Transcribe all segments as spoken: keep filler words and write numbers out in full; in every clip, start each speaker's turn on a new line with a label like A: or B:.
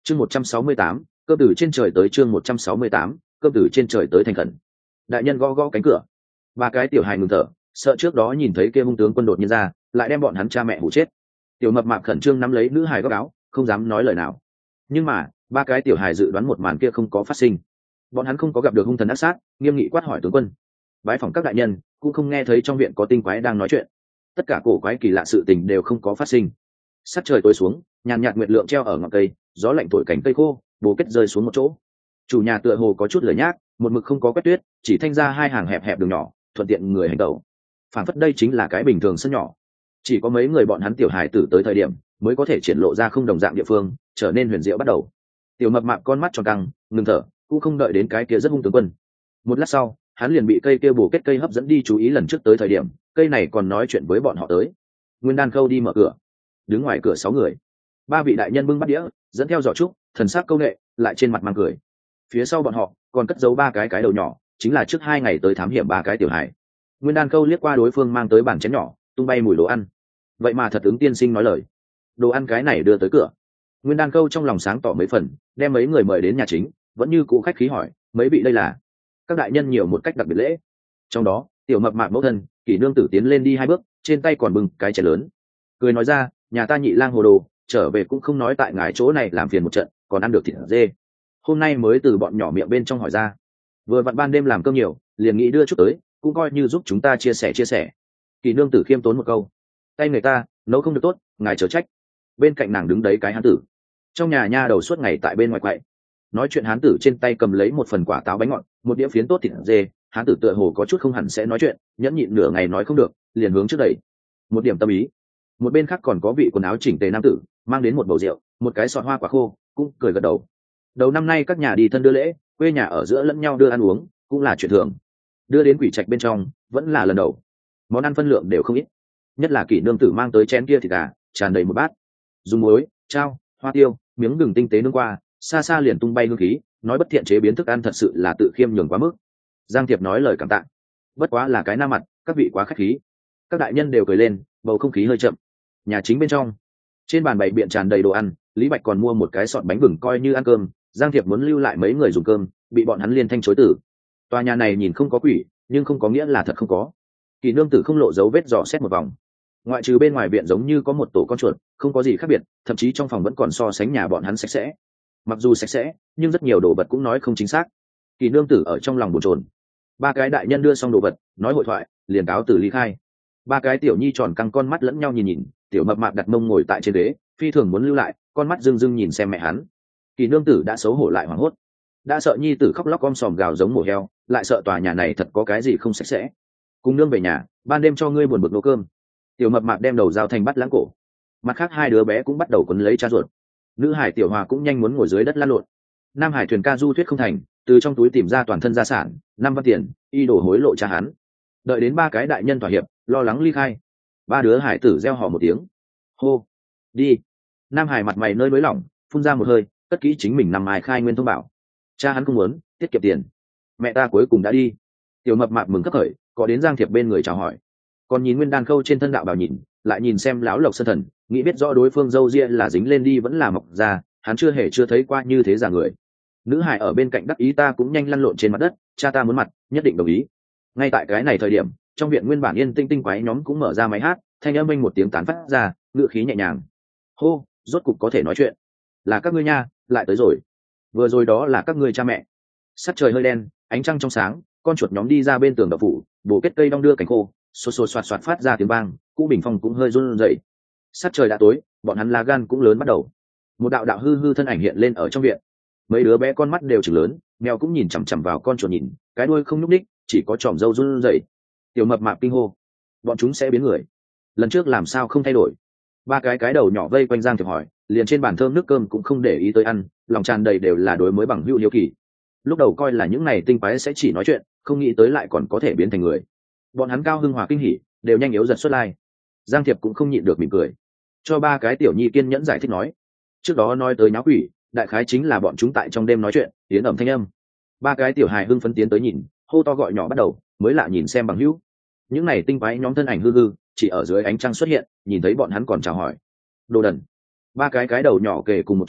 A: chương một trăm sáu mươi tám, cơm từ trên trời tới. Chương một trăm sáu mươi tám, cơm từ trên trời tới. Thành khẩn. Đại nhân gõ gõ cánh cửa. Ba cái tiểu hài ngừng thở, sợ trước đó nhìn thấy kia hung tướng quân đột nhiên ra, lại đem bọn hắn cha mẹ hủ chết. Tiểu mập mạp khẩn trương nắm lấy nữ hài góc áo, không dám nói lời nào. Nhưng mà ba cái tiểu hài dự đoán một màn kia không có phát sinh. Bọn hắn không có gặp được hung thần ác sát, nghiêm nghị quát hỏi tướng quân. Bái phỏng các đại nhân, cũng không nghe thấy trong viện có tinh quái đang nói chuyện. Tất cả cổ quái kỳ lạ sự tình đều không có phát sinh. Sắc trời tối xuống, nhàn nhạt nguyệt lượng treo ở ngọn cây, gió lạnh thổi cành cây khô, bồ kết rơi xuống một chỗ. Chủ nhà tựa hồ có chút lười nhác, một mực không có quét tuyết, chỉ thanh ra hai hàng hẹp hẹp đường nhỏ, thuận tiện người hành tẩu. Phản phất đây chính là cái bình thường sân nhỏ. Chỉ có mấy người bọn hắn tiểu hài tử tới thời điểm mới có thể triển lộ ra không đồng dạng địa phương, trở nên huyền diệu bắt đầu. Tiểu mập mạp con mắt tròn căng, ngừng thở, cũng không đợi đến cái kia rất hung tướng quân. Một lát sau, hắn liền bị cây kia bổ kết cây hấp dẫn đi chú ý. Lần trước tới thời điểm cây này còn nói chuyện với bọn họ tới. Nguyên Đan Khâu đi mở cửa, đứng ngoài cửa sáu người, ba vị đại nhân bưng bát đĩa, dẫn theo giỏ trúc, thần sắc câu nệ, lại trên mặt mang cười. Phía sau bọn họ còn cất giấu ba cái cái đầu nhỏ, chính là trước hai ngày tới thám hiểm ba cái tiểu hải. Nguyên Đan Khâu liếc qua đối phương mang tới bàn chén nhỏ, tung bay mùi đồ ăn. Vậy mà thật ứng tiên sinh nói lời, đồ ăn cái này đưa tới cửa. Nguyên Đan Khâu trong lòng sáng tỏ mấy phần, đem mấy người mời đến nhà chính, vẫn như cũ khách khí hỏi, mấy vị đây là? Các đại nhân nhiều một cách đặc biệt lễ. Trong đó tiểu mập mạp mẫu thân Kỷ nương tử tiến lên đi hai bước, trên tay còn bưng cái chén lớn, cười nói ra, nhà ta nhị lang hồ đồ trở về cũng không nói tại ngài chỗ này làm phiền một trận, còn ăn được thịt dê, hôm nay mới từ bọn nhỏ miệng bên trong hỏi ra. Vừa vặn ban đêm làm cơm nhiều, liền nghĩ đưa chút tới, cũng coi như giúp chúng ta chia sẻ chia sẻ. Kỷ nương tử khiêm tốn một câu, tay người ta nấu không được tốt, ngài chớ trách. Bên cạnh nàng đứng đấy cái hán tử, trong nhà nha đầu suốt ngày tại bên ngoài quậy. Nói chuyện hán tử trên tay cầm lấy một phần quả táo bánh ngọt, một đĩa phiến tốt thịt dê. Hán tử tựa hồ có chút không hẳn sẽ nói chuyện, nhẫn nhịn nửa ngày nói không được, liền hướng trước đẩy một điểm tâm ý. Một bên khác còn có vị quần áo chỉnh tề nam tử, mang đến một bầu rượu, một cái sọt hoa quả khô, cũng cười gật đầu. Đầu năm nay các nhà đi thân đưa lễ, quê nhà ở giữa lẫn nhau đưa ăn uống, cũng là chuyện thường. Đưa đến quỷ trạch bên trong, vẫn là lần đầu. Món ăn phân lượng đều không ít, nhất là Kỷ nương tử mang tới chén kia thịt gà, tràn đầy một bát. Dùng muối, trao, hoa tiêu, miếng gừng tinh tế nướng qua, xa xa liền tung bay hương khí, nói bất thiện chế biến thức ăn thật sự là tự khiêm nhường quá mức. Giang Thiệp nói lời cảm tạ, bất quá là cái nam mặt, các vị quá khách khí. Các đại nhân đều cười lên, bầu không khí hơi chậm. Nhà chính bên trong, trên bàn bày biện tràn đầy đồ ăn, Lý Bạch còn mua một cái sọt bánh vừng coi như ăn cơm. Giang Thiệp muốn lưu lại mấy người dùng cơm, bị bọn hắn liên thanh chối tử. Tòa nhà này nhìn không có quỷ, nhưng không có nghĩa là thật không có. Kỷ nương tử không lộ dấu vết dò xét một vòng, ngoại trừ bên ngoài viện giống như có một tổ con chuột, không có gì khác biệt, thậm chí trong phòng vẫn còn so sánh nhà bọn hắn sạch sẽ. Mặc dù sạch sẽ, nhưng rất nhiều đồ vật cũng nói không chính xác. Kỷ nương tử ở trong lòng bồn chồn. Ba cái đại nhân đưa xong đồ vật, nói hội thoại, liền cáo từ ly khai. Ba cái tiểu nhi tròn căng con mắt lẫn nhau nhìn nhìn, tiểu mập mạp đặt mông ngồi tại trên ghế, phi thường muốn lưu lại, con mắt rưng rưng nhìn xem mẹ hắn. Kỷ nương tử đã xấu hổ lại hoảng hốt, đã sợ nhi tử khóc lóc om sòm gào giống mổ heo, lại sợ tòa nhà này thật có cái gì không sạch sẽ. Cùng nương về nhà, ban đêm cho ngươi buồn bực nấu cơm. Tiểu mập mạp đem đầu dao thành bắt lãng cổ. Mặt khác hai đứa bé cũng bắt đầu quấn lấy cha ruột. Nữ hải tiểu hòa cũng nhanh muốn ngồi dưới đất lăn lộn. Nam hải thuyền ca du thuyết không thành, từ trong túi tìm ra toàn thân gia sản, năm văn tiền, y đổ hối lộ cha hắn. Đợi đến ba cái đại nhân thỏa hiệp, lo lắng ly khai. Ba đứa hải tử reo hò một tiếng, hô, đi. Nam hải mặt mày nơi nới lỏng, phun ra một hơi, tất kỹ chính mình nằm ai khai nguyên thông bảo. Cha hắn không muốn tiết kiệm tiền, mẹ ta cuối cùng đã đi. Tiểu mập mạp mừng khấp khởi, có đến Giang Thiệp bên người chào hỏi, còn nhìn Nguyên Đan Khâu trên thân đạo bào nhìn, lại nhìn xem lão Lộc Sơn Thần, nghĩ biết rõ đối phương râu ria là dính lên đi vẫn là mọc ra, hắn chưa hề chưa thấy qua như thế giả người. Nữ hải ở bên cạnh đắc ý ta cũng nhanh lăn lộn trên mặt đất, cha ta muốn mặt, nhất định đồng ý. Ngay tại cái này thời điểm, trong viện nguyên bản yên tinh tinh quái nhóm cũng mở ra máy hát, thanh âm minh một tiếng tán phát ra, ngựa khí nhẹ nhàng. Hô, rốt cục có thể nói chuyện. Là các ngươi nha, lại tới rồi. Vừa rồi đó là các ngươi cha mẹ. Sắc trời hơi đen, ánh trăng trong sáng, con chuột nhóm đi ra bên tường đậu phủ, bổ kết cây đong đưa cánh khô, xô xô xoạt xoạt phát ra tiếng vang, cũ bình phong cũng hơi run rẩy. Sắc trời đã tối, bọn hắn lá gan cũng lớn bắt đầu. Một đạo đạo hư hư thân ảnh hiện lên ở trong viện. Mấy đứa bé con mắt đều trừng lớn, mèo cũng nhìn chằm chằm vào con chuột nhìn, cái đuôi không nhúc nhích, chỉ có tròm râu run rẩy. Tiểu mập mạp kinh hô, bọn chúng sẽ biến người. Lần trước làm sao không thay đổi? Ba cái cái đầu nhỏ vây quanh Giang Thiệp hỏi, liền trên bàn thơm nước cơm cũng không để ý tới ăn, lòng tràn đầy đều là đối mới bằng hữu hiếu kỳ. Lúc đầu coi là những này tinh quái sẽ chỉ nói chuyện, không nghĩ tới lại còn có thể biến thành người. Bọn hắn cao hưng hòa kinh hỉ, đều nhanh yếu giật xuất lai. Giang Thiệp cũng không nhịn được mỉm cười, cho ba cái tiểu nhi kiên nhẫn giải thích nói, trước đó nói tới nháo quỷ, đại khái chính là bọn chúng tại trong đêm nói chuyện, tiến ẩm thanh âm. Ba cái tiểu hài hưng phấn tiến tới nhìn, hô to gọi nhỏ bắt đầu, mới lạ nhìn xem bằng hữu. Những này tinh quái nhóm thân ảnh hư hư, chỉ ở dưới ánh trăng xuất hiện, nhìn thấy bọn hắn còn chào hỏi. Đồ đần. Ba cái cái đầu nhỏ kề cùng một chỗ,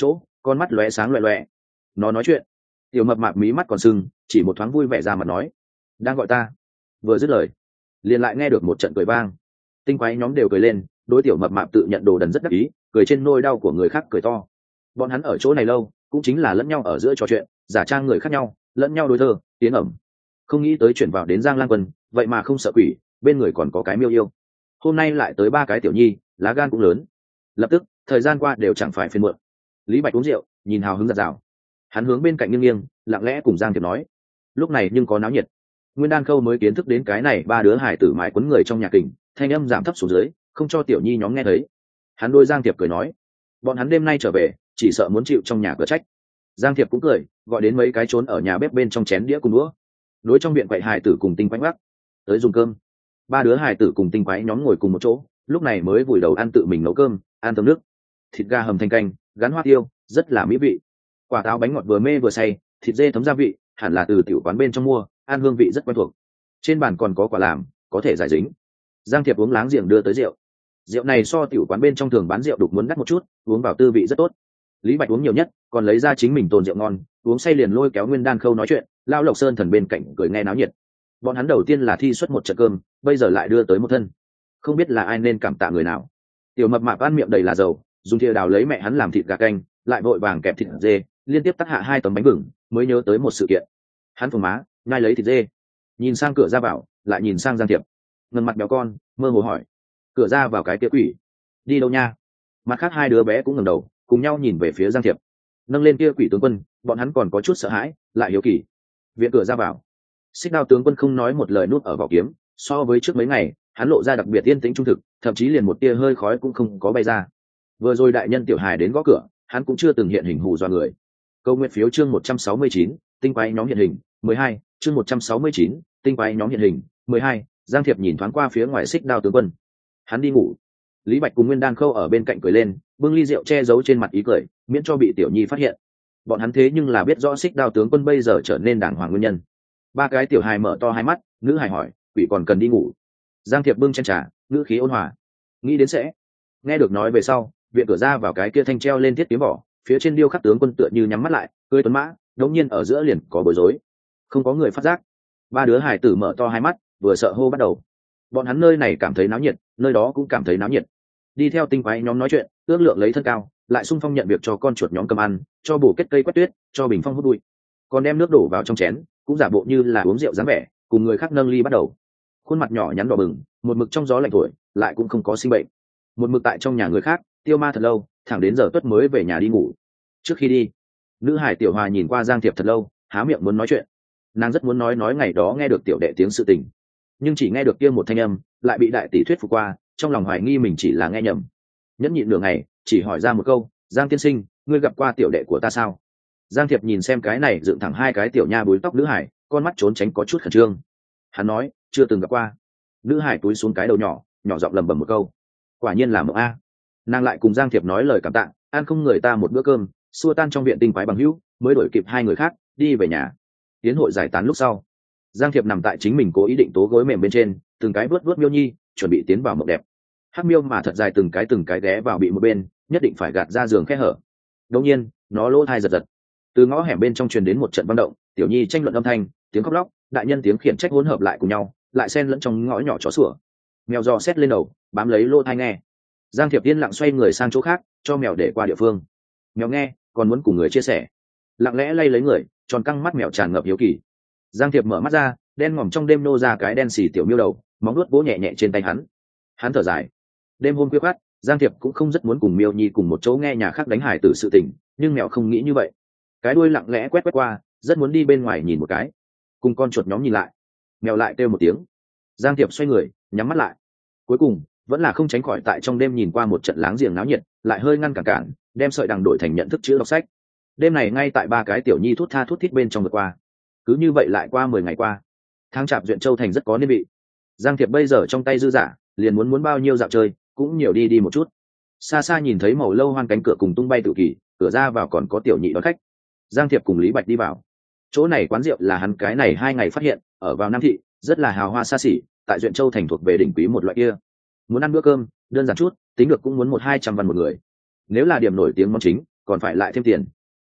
A: con mắt lóe sáng loẹ loẹ. Nó nói chuyện. Tiểu mập mạp mí mắt còn sưng, chỉ một thoáng vui vẻ ra mà nói, đang gọi ta. Vừa dứt lời, liền lại nghe được một trận cười vang. Tinh quái nhóm đều cười lên, đối tiểu mập mạp tự nhận đồ đần rất đắc ý, cười trên nôi đau của người khác cười to. Bọn hắn ở chỗ này lâu, cũng chính là lẫn nhau ở giữa trò chuyện, giả trang người khác nhau, lẫn nhau đối thơ, tiến ẩm. Không nghĩ tới chuyển vào đến Giang Lang Quân, vậy mà không sợ quỷ, bên người còn có cái miêu yêu. Hôm nay lại tới ba cái tiểu nhi, lá gan cũng lớn. Lập tức, thời gian qua đều chẳng phải phiền muộn. Lý Bạch uống rượu, nhìn hào hứng giật rào. Hắn hướng bên cạnh nghiêng nghiêng, lặng lẽ cùng Giang Thiệp nói. Lúc này nhưng có náo nhiệt. Nguyên Đan Khâu mới kiến thức đến cái này ba đứa hải tử mãi quấn người trong nhà kình, thanh âm giảm thấp xuống dưới, không cho tiểu nhi nhóm nghe thấy. Hắn đôi Giang Thiệp cười nói, bọn hắn đêm nay trở về, chỉ sợ muốn chịu trong nhà cửa trách. Giang Thiệp cũng cười, gọi đến mấy cái trốn ở nhà bếp bên trong chén đĩa cùng đũa. Đối trong viện quậy hải tử cùng Tinh Quái Bắc tới dùng cơm. Ba đứa hải tử cùng Tinh Quái nhóm ngồi cùng một chỗ, lúc này mới vùi đầu ăn tự mình nấu cơm, ăn thơm nước. Thịt gà hầm thành canh, gắn hoa tiêu, rất là mỹ vị. Quả táo bánh ngọt vừa mê vừa say, thịt dê thấm gia vị, hẳn là từ tiểu quán bên trong mua, ăn hương vị rất quen thuộc. Trên bàn còn có quả làm, có thể giải dính. Giang Thiệp uống láng giềng đưa tới rượu. Rượu này so tiểu quán bên trong thường bán rượu đục muốn đắt một chút, uống vào tư vị rất tốt. Lý Bạch uống nhiều nhất, còn lấy ra chính mình tồn rượu ngon, uống say liền lôi kéo Nguyên Đan Khâu nói chuyện, Lao Lộc Sơn Thần bên cạnh cười nghe náo nhiệt. Bọn hắn đầu tiên là thi xuất một trận cơm, bây giờ lại đưa tới một thân, không biết là ai nên cảm tạ người nào. Tiểu mập mạp ăn miệng đầy là dầu, dùng thìa đào lấy mẹ hắn làm thịt gà canh, lại vội vàng kẹp thịt dê, liên tiếp tắc hạ hai tấm bánh vừng, mới nhớ tới một sự kiện. Hắn phồng má, ngay lấy thịt dê, nhìn sang cửa ra vào, lại nhìn sang Giang Thiệp, ngần mặt béo con, mơ hồ hỏi, cửa ra vào cái kia quỷ đi đâu nha? Mặt khác hai đứa bé cũng ngẩng đầu, cùng nhau nhìn về phía Giang Thiệp. Nâng lên kia quỷ tướng quân, bọn hắn còn có chút sợ hãi, lại hiếu kỳ. Viện cửa ra vào, Xích Đao tướng quân không nói một lời nuốt ở vỏ kiếm, so với trước mấy ngày, hắn lộ ra đặc biệt yên tĩnh trung thực, thậm chí liền một tia hơi khói cũng không có bay ra. Vừa rồi đại nhân tiểu hài đến gõ cửa, hắn cũng chưa từng hiện hình hù dọa người. Câu nguyện phiếu chương một trăm sáu mươi chín, Tinh Quái nhóm hiện hình, mười hai, chương một trăm sáu mươi chín, Tinh Quái nhóm hiện hình, mười hai. Giang Thiệp nhìn thoáng qua phía ngoài Xích Đao tướng quân. Hắn đi ngủ. Lý Bạch cùng Nguyên Đan Khâu ở bên cạnh cười lên, bưng ly rượu che giấu trên mặt ý cười, miễn cho bị tiểu nhi phát hiện. Bọn hắn thế nhưng là biết rõ Xích Đao tướng quân bây giờ trở nên đàng hoàng nguyên nhân. Ba cái tiểu hài mở to hai mắt, nữ hài hỏi, quỷ còn cần đi ngủ? Giang Thiệp bưng chén trà, ngữ khí ôn hòa, nghĩ đến sẽ. Nghe được nói về sau, viện cửa ra vào cái kia thanh treo lên thiết kiếm vỏ, phía trên điêu khắc tướng quân tựa như nhắm mắt lại, cười tuấn mã, đống nhiên ở giữa liền có bối rối. Không có người phát giác. Ba đứa hài tử mở to hai mắt, vừa sợ hô bắt đầu. Bọn hắn nơi này cảm thấy náo nhiệt, nơi đó cũng cảm thấy náo nhiệt. Đi theo Tinh Quái nhóm nói chuyện, ước lượng lấy thân cao, lại xung phong nhận việc cho con chuột nhóm cầm ăn, cho bổ kết cây quét tuyết, cho bình phong hút bụi, còn đem nước đổ vào trong chén, cũng giả bộ như là uống rượu dáng vẻ, cùng người khác nâng ly bắt đầu. Khuôn mặt nhỏ nhắn đỏ bừng, một mực trong gió lạnh thổi, lại cũng không có sinh bệnh. Một mực tại trong nhà người khác, tiêu ma thật lâu, thẳng đến giờ tuất mới về nhà đi ngủ. Trước khi đi, nữ hải Tiểu Hòa nhìn qua Giang Thiệp thật lâu, há miệng muốn nói chuyện. Nàng rất muốn nói nói ngày đó nghe được tiểu đệ tiếng sự tình, nhưng chỉ nghe được kia một thanh âm, lại bị đại tỷ thuyết phục qua, trong lòng hoài nghi mình chỉ là nghe nhầm. Nhẫn nhịn nửa ngày, chỉ hỏi ra một câu, Giang tiên sinh, ngươi gặp qua tiểu đệ của ta sao? Giang Thiệp nhìn xem cái này dựng thẳng hai cái tiểu nha búi tóc nữ hải, con mắt trốn tránh có chút khẩn trương. Hắn nói, chưa từng gặp qua. Nữ hải túi xuống cái đầu nhỏ, nhỏ giọng lẩm bẩm một câu, quả nhiên là mộng a. Nàng lại cùng Giang Thiệp nói lời cảm tạ, ăn không người ta một bữa cơm, xua tan trong viện Tinh Quái bằng hữu, mới đổi kịp hai người khác đi về nhà. Tiến hội giải tán lúc sau, Giang Thiệp nằm tại chính mình cố ý định tố gối mềm bên trên, từng cái vớt vớt miêu nhi, chuẩn bị tiến vào mộng đẹp. Hắc miêu mà thật dài từng cái từng cái ghé vào bị một bên, nhất định phải gạt ra giường khe hở. Đột nhiên, nó lỗ thai giật giật. Từ ngõ hẻm bên trong truyền đến một trận băng động, tiểu nhi tranh luận âm thanh, tiếng khóc lóc, đại nhân tiếng khiển trách hỗn hợp lại cùng nhau, lại xen lẫn trong ngõ nhỏ chó sủa. Mèo giò xét lên đầu, bám lấy lỗ thai nghe. Giang Thiệp yên lặng xoay người sang chỗ khác, cho mèo để qua địa phương. Mèo nghe, còn muốn cùng người chia sẻ, lặng lẽ lay lấy người, tròn căng mắt mèo tràn ngập hiếu kỳ. Giang Thiệp mở mắt ra, đen ngòm trong đêm nô ra cái đen xì tiểu miêu đầu, móng nuốt vỗ nhẹ nhẹ trên tay hắn. Hắn thở dài. Đêm hôm khuya khoắt, Giang Thiệp cũng không rất muốn cùng miêu nhi cùng một chỗ nghe nhà khác đánh hải tử sự tình, nhưng mèo không nghĩ như vậy. Cái đuôi lặng lẽ quét quét qua, rất muốn đi bên ngoài nhìn một cái. Cùng con chuột nhóm nhìn lại, mèo lại kêu một tiếng. Giang Thiệp xoay người, nhắm mắt lại. Cuối cùng, vẫn là không tránh khỏi tại trong đêm nhìn qua một trận láng giềng náo nhiệt, lại hơi ngăn cản cản, đem sợi đằng đổi thành nhận thức chữ đọc sách. Đêm này ngay tại ba cái tiểu nhi thút tha thút thít bên trong vượt qua. Cứ như vậy lại qua mười ngày qua. Tháng chạp Duyện Châu thành rất có niên vị. Giang Thiệp bây giờ trong tay dư giả, liền muốn muốn bao nhiêu dạo chơi, cũng nhiều đi đi một chút. Xa xa nhìn thấy màu lâu hoan cánh cửa cùng tung bay tự kỳ, cửa ra vào còn có tiểu nhị đón khách. Giang Thiệp cùng Lý Bạch đi vào. Chỗ này quán rượu là hắn cái này hai ngày phát hiện, ở vào Nam thị, rất là hào hoa xa xỉ, tại Duyện Châu thành thuộc về đỉnh quý một loại kia. Muốn ăn bữa cơm, đơn giản chút, tính được cũng muốn một hai trăm văn một người. Nếu là điểm nổi tiếng món chính, còn phải lại thêm tiền,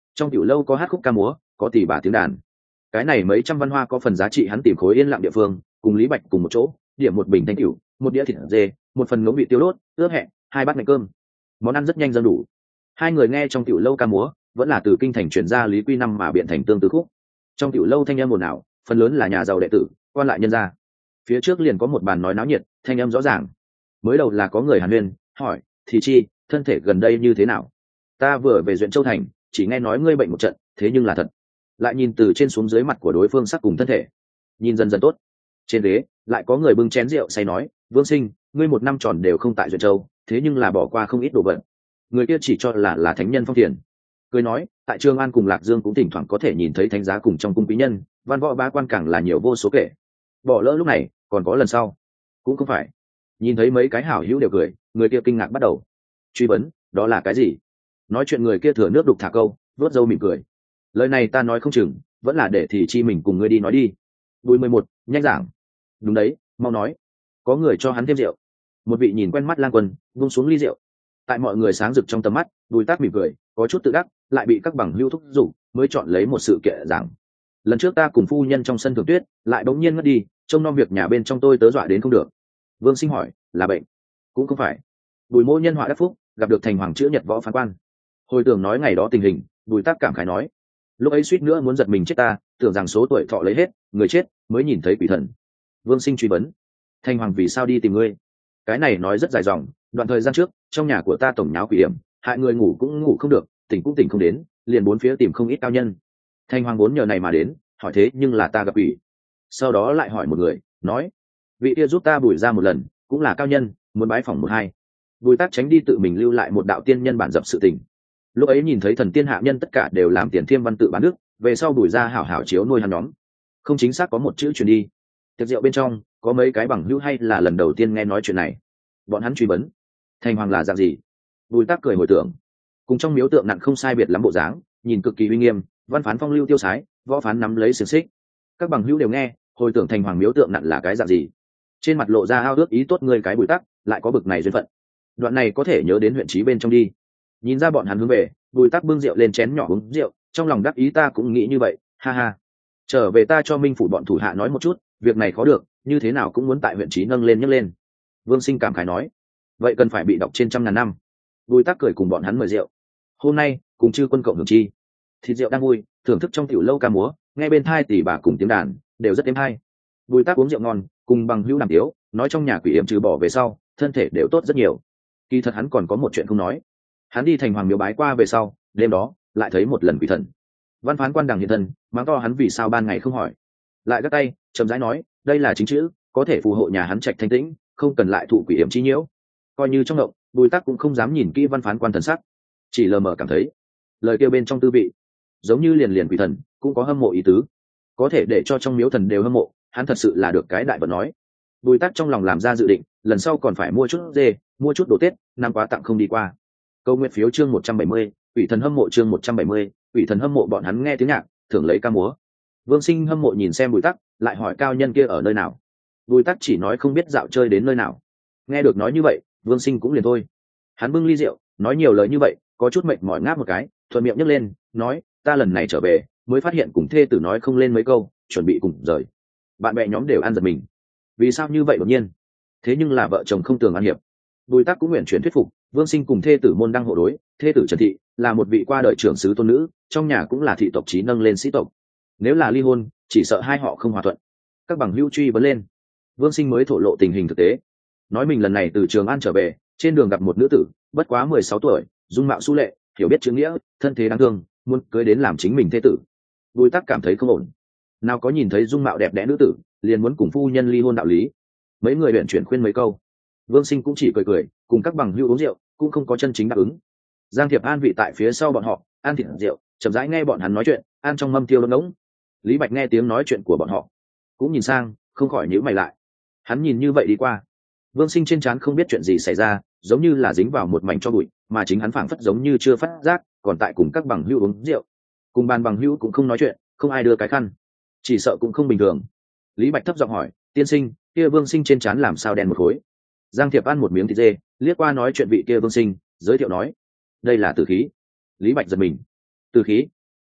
A: Trong tiểu lâu có hát khúc ca múa, có tỉ bà tiếng đàn. Cái này mấy trăm văn hoa có phần giá trị, hắn tìm khối yên lặng địa phương, cùng Lý Bạch cùng một chỗ, điểm một bình thanh tiểu, một đĩa thịt dê, một phần ngỗng vị tiêu đốt, ướp hẹ, hai bát mạch cơm. Món ăn rất nhanh dâng đủ. Hai người nghe trong tiểu lâu ca múa, vẫn là từ kinh thành truyền ra Lý Quy năm mà biện thành tương tứ khúc. Trong tiểu lâu thanh âm ồn ào, phần lớn là nhà giàu đệ tử, quan lại nhân gia. Phía trước liền có một bàn nói náo nhiệt, thanh âm rõ ràng. Mới đầu là có người hàn huyên, hỏi: "Thì chi, thân thể gần đây như thế nào? Ta vừa về Duyện Châu thành, chỉ nghe nói ngươi bệnh một trận, thế nhưng là thật." Lại nhìn từ trên xuống dưới mặt của đối phương sắc cùng thân thể, nhìn dần dần tốt. Trên ghế lại có người bưng chén rượu say nói: "Vương Sinh, ngươi một năm tròn đều không tại Duyện Châu, thế nhưng là bỏ qua không ít đồ vật." Người kia chỉ cho là là thánh nhân phong thiền, cười nói: "Tại Trường An cùng Lạc Dương cũng thỉnh thoảng có thể nhìn thấy thánh giá cùng trong cung quý nhân, văn võ bá quan càng là nhiều vô số kể. Bỏ lỡ lúc này, còn có lần sau." Cũng không phải. Nhìn thấy mấy cái hảo hữu đều cười, người kia kinh ngạc bắt đầu truy vấn: "Đó là cái gì?" Nói chuyện người kia thừa nước đục thả câu, vớt râu mỉm cười: "Lời này ta nói không chừng, vẫn là để thì chi mình cùng ngươi đi nói đi." Bùi mười một, nhanh giảng. "Đúng đấy, mau nói." Có người cho hắn thêm rượu. Một vị nhìn quen mắt lang quân buông xuống ly rượu. Tại mọi người sáng rực trong tầm mắt, Bùi Tác mỉm cười, có chút tự đắc, lại bị các bằng hữu thúc giục, mới chọn lấy một sự kiện giảng: "Lần trước ta cùng phu nhân trong sân thưởng tuyết, lại bỗng nhiên mất đi, trông nom việc nhà bên trong tôi tớ dọa đến không được." Vương Sinh hỏi: "Là bệnh?" "Cũng không phải." Bùi mỗ nhân họa đắc phúc, gặp được thành hoàng chữa nhật võ phán quan. Hồi tưởng nói ngày đó tình hình, Bùi Tác cảm khái nói: "Lúc ấy suýt nữa muốn giật mình chết ta, tưởng rằng số tuổi thọ lấy hết, người chết mới nhìn thấy quỷ thần." Vương Sinh truy vấn: "Thành hoàng vì sao đi tìm ngươi?" Cái này nói rất dài dòng. Đoạn thời gian trước, trong nhà của ta tổng nháo quỷ hiểm, hại người ngủ cũng ngủ không được, tỉnh cũng tỉnh không đến, liền bốn phía tìm không ít cao nhân. Thành hoàng vốn nhờ này mà đến, hỏi thế nhưng là ta gặp quỷ. Sau đó lại hỏi một người, nói: "Vị kia giúp ta Bùi ra một lần, cũng là cao nhân, muốn bái phỏng một hai." Bùi Tác tránh đi tự mình lưu lại một đạo tiên nhân bản dập sự tình. Lúc ấy nhìn thấy thần tiên hạ nhân tất cả đều làm tiền thiêm văn tự bán đức, về sau Bùi ra hảo hảo chiếu nuôi hắn nhóm. Không chính xác có một chữ truyền đi. Tiệc rượu bên trong có mấy cái bằng hữu hay là lần đầu tiên nghe nói chuyện này. Bọn hắn truy vấn: "Thành hoàng là dạng gì?" Bùi Tác cười hồi tưởng, cùng trong miếu tượng nặng không sai biệt lắm bộ dáng, nhìn cực kỳ uy nghiêm, văn phán phong lưu tiêu sái, võ phán nắm lấy xiềng xích. Các bằng hữu đều nghe, hồi tưởng thành hoàng miếu tượng nặng là cái dạng gì. Trên mặt lộ ra ao ước ý tốt người cái Bùi Tác, lại có bực này duyên phận. Đoạn này có thể nhớ đến huyện trí bên trong đi. Nhìn ra bọn hắn hướng về, Bùi Tác bưng rượu lên chén nhỏ uống rượu, trong lòng đắc ý: "Ta cũng nghĩ như vậy, ha ha. Trở về ta cho Minh phủ bọn thủ hạ nói một chút, việc này khó được, như thế nào cũng muốn tại huyện trí nâng lên nhấc lên." Vương Sinh cảm khái nói: "Vậy cần phải bị đọc trên trăm ngàn năm." Bùi Tác cười cùng bọn hắn mời rượu. Hôm nay cùng chư quân cộng hưởng chi. Thịt rượu đang vui, thưởng thức trong tiểu lâu ca múa, nghe bên thai tỷ bà cùng tiếng đàn, đều rất êm hay. Bùi Tác uống rượu ngon, cùng bằng hữu đàm tiếu, nói trong nhà quỷ yểm trừ bỏ về sau, thân thể đều tốt rất nhiều. Kỳ thật hắn còn có một chuyện không nói. Hắn đi thành hoàng miếu bái qua về sau, đêm đó lại thấy một lần quỷ thần. Văn phán quan đằng hiện thân, mắng to hắn vì sao ban ngày không hỏi. Lại gác tay, chậm rãi nói: "Đây là chính chữ, có thể phù hộ nhà hắn trạch thanh tĩnh, không cần lại thụ quỷ yểm chi nhiễu." Coi như trong động, Bùi Tác cũng không dám nhìn kỹ văn phán quan thần sắc, chỉ lờ mờ cảm thấy lời kêu bên trong tư vị giống như liền liền quỷ thần cũng có hâm mộ ý tứ, có thể để cho trong miếu thần đều hâm mộ, hắn thật sự là được cái đại vật nói. Bùi Tác trong lòng làm ra dự định, lần sau còn phải mua chút dê, mua chút đồ tết, năm quá tặng không đi qua. Câu nguyện phiếu chương một trăm bảy mươi, quỷ thần hâm mộ chương một trăm bảy mươi, quỷ thần hâm mộ. Bọn hắn nghe tiếng nhạc, thưởng lấy ca múa. Vương Sinh hâm mộ nhìn xem Bùi Tác, lại hỏi cao nhân kia ở nơi nào. Bùi Tác chỉ nói không biết dạo chơi đến nơi nào. Nghe được nói như vậy, Vương Sinh cũng liền thôi. Hắn bưng ly rượu, nói nhiều lời như vậy, có chút mệt mỏi ngáp một cái, thuận miệng nhấc lên, nói: "Ta lần này trở về, mới phát hiện cùng thê tử nói không lên mấy câu, chuẩn bị cùng rời. Bạn bè nhóm đều ăn giật mình. Vì sao như vậy đột nhiên? Thế nhưng là vợ chồng không tường ăn hiệp." Bùi Tác cũng nguyện chuyển thuyết phục, Vương Sinh cùng thê tử môn đăng hộ đối, thê tử Trần Thị là một vị qua đời trưởng sứ tôn nữ, trong nhà cũng là thị tộc chí nâng lên sĩ tộc. Nếu là ly hôn, chỉ sợ hai họ không hòa thuận. Các bằng hữu truy vấn lên. Vương Sinh mới thổ lộ tình hình thực tế, nói mình lần này từ Trường An trở về, trên đường gặp một nữ tử, bất quá mười sáu tuổi, dung mạo xú lệ, hiểu biết chữ nghĩa, thân thế đáng thương, muốn cưới đến làm chính mình thê tử. Bùi Tác cảm thấy không ổn. Nào có nhìn thấy dung mạo đẹp đẽ nữ tử, liền muốn cùng phu nhân ly hôn đạo lý. Mấy người luyện chuyển khuyên mấy câu, Vương Sinh cũng chỉ cười cười, cùng các bằng hữu uống rượu, cũng không có chân chính đáp ứng. Giang Thiệp an vị tại phía sau bọn họ, ăn thịt rượu, chậm rãi nghe bọn hắn nói chuyện, ăn trong mâm tiêu đống ngỗng. Lý Bạch nghe tiếng nói chuyện của bọn họ, cũng nhìn sang, không khỏi nhíu mày lại. Hắn nhìn như vậy đi qua, Vương Sinh trên trán không biết chuyện gì xảy ra, giống như là dính vào một mảnh cho bụi, mà chính hắn phảng phất giống như chưa phát giác, còn tại cùng các bằng hữu uống rượu. Cùng bàn bằng hữu cũng không nói chuyện, không ai đưa cái khăn, chỉ sợ cũng không bình thường. Lý Bạch thấp giọng hỏi: "Tiên sinh, kia Vương Sinh trên trán làm sao đen một khối?" Giang Thiệp ăn một miếng thịt dê, liếc qua nói chuyện vị kia Vương Sinh, giới thiệu nói: "Đây là tử khí." Lý Bạch giật mình: "Tử khí?